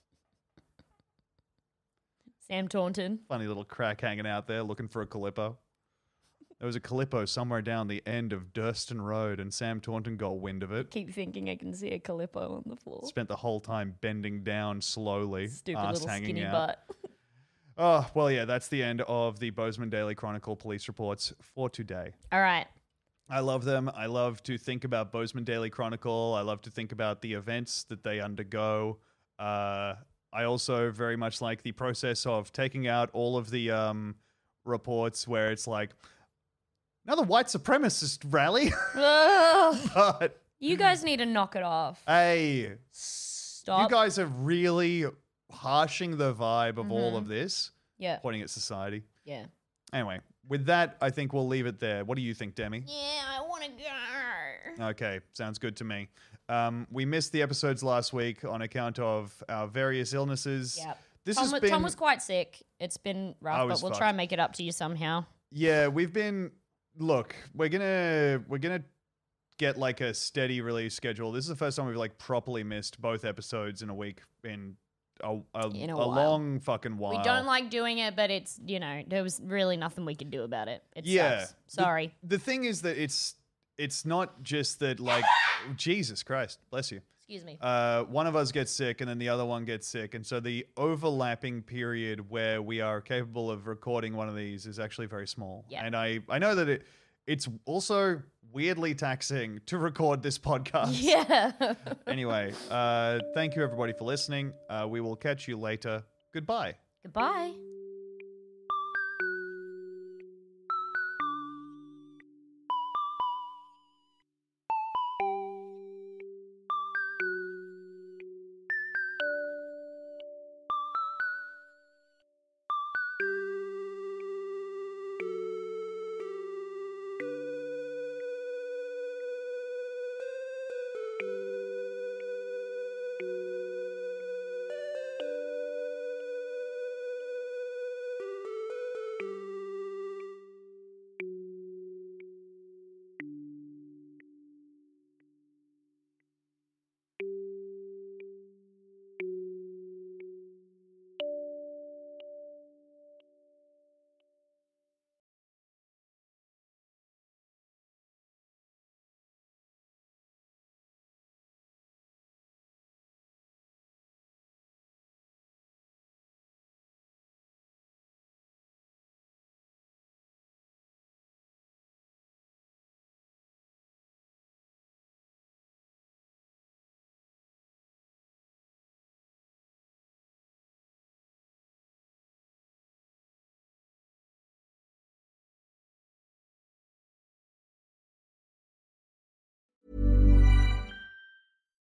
[SPEAKER 6] Sam Taunton.
[SPEAKER 7] Funny little crack hanging out there looking for a Calippo. There was a Calippo somewhere down the end of Durston Road, and Sam Taunton got wind of it.
[SPEAKER 6] Keep thinking I can see a Calippo on the floor.
[SPEAKER 7] Spent the whole time bending down slowly,
[SPEAKER 6] Stupid
[SPEAKER 7] ass
[SPEAKER 6] little
[SPEAKER 7] hanging
[SPEAKER 6] skinny
[SPEAKER 7] out.
[SPEAKER 6] butt.
[SPEAKER 7] Oh, well, yeah, that's the end of the Bozeman Daily Chronicle police reports for today.
[SPEAKER 6] All right.
[SPEAKER 7] I love them. I love to think about Bozeman Daily Chronicle. I love to think about the events that they undergo. Uh, I also very much like the process of taking out all of the um, reports where it's like, another white supremacist rally.
[SPEAKER 6] Ugh.
[SPEAKER 7] But,
[SPEAKER 6] You guys need to knock it off.
[SPEAKER 7] hey,
[SPEAKER 6] Stop.
[SPEAKER 7] you guys are really harshing the vibe of all of this,
[SPEAKER 6] yeah.
[SPEAKER 7] pointing at society.
[SPEAKER 6] Yeah.
[SPEAKER 7] Anyway, with that, I think we'll leave it there. What do you think, Demi?
[SPEAKER 6] Yeah, I want to go.
[SPEAKER 7] Okay, sounds good to me. Um, we missed the episodes last week on account of our various illnesses.
[SPEAKER 6] Yep.
[SPEAKER 7] This
[SPEAKER 6] Tom,
[SPEAKER 7] has
[SPEAKER 6] wa-
[SPEAKER 7] been,
[SPEAKER 6] Tom was quite sick. It's been
[SPEAKER 7] I
[SPEAKER 6] rough, but
[SPEAKER 7] was
[SPEAKER 6] we'll
[SPEAKER 7] fucked.
[SPEAKER 6] try and make it up to you somehow.
[SPEAKER 7] yeah, we've been. Look, we're gonna we're gonna get like a steady release schedule. This is the first time we've like properly missed both episodes in a week in a a,
[SPEAKER 6] In a
[SPEAKER 7] a
[SPEAKER 6] while.
[SPEAKER 7] long fucking while.
[SPEAKER 6] We don't like doing it, but it's, you know, there was really nothing we could do about it. It
[SPEAKER 7] Yeah.
[SPEAKER 6] sucks. Sorry.
[SPEAKER 7] The thing is that it's it's not just that like Jesus Christ, bless you.
[SPEAKER 6] Excuse me.
[SPEAKER 7] Uh, one of us gets sick and then the other one gets sick. And so the overlapping period where we are capable of recording one of these is actually very small.
[SPEAKER 6] Yeah.
[SPEAKER 7] And I, I know that it it's also weirdly taxing to record this podcast.
[SPEAKER 6] Yeah.
[SPEAKER 7] Anyway, uh, thank you everybody for listening. Uh, we will catch you later. Goodbye.
[SPEAKER 6] Goodbye.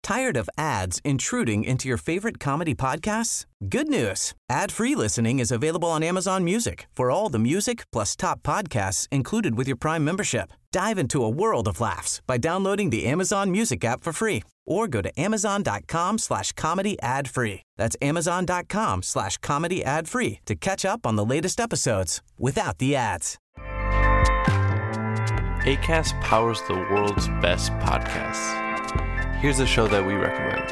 [SPEAKER 4] Tired of ads intruding into your favorite comedy podcasts? Good news. Ad-free listening is available on Amazon Music for all the music plus top podcasts included with your Prime membership. Dive into a world of laughs by downloading the Amazon Music app for free or go to amazon.com slash comedy ad free. That's amazon.com slash comedy ad free to catch up on the latest episodes without the ads.
[SPEAKER 8] Acast powers the world's best podcasts. Here's a show that we recommend.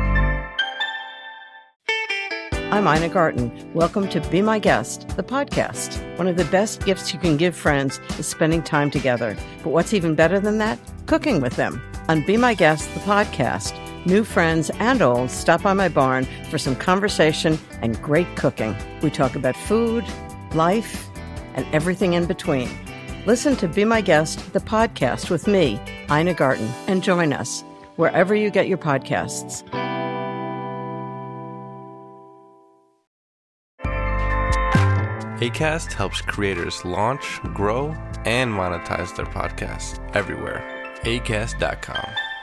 [SPEAKER 9] I'm Ina Garten. Welcome to Be My Guest, the podcast. One of the best gifts you can give friends is spending time together. But what's even better than that? Cooking with them. On Be My Guest, the podcast, new friends and old stop by my barn for some conversation and great cooking. We talk about food, life, and everything in between. Listen to Be My Guest, the podcast with me, Ina Garten, and join us wherever you get your podcasts.
[SPEAKER 8] Acast helps creators launch, grow, and monetize their podcasts everywhere. acast dot com.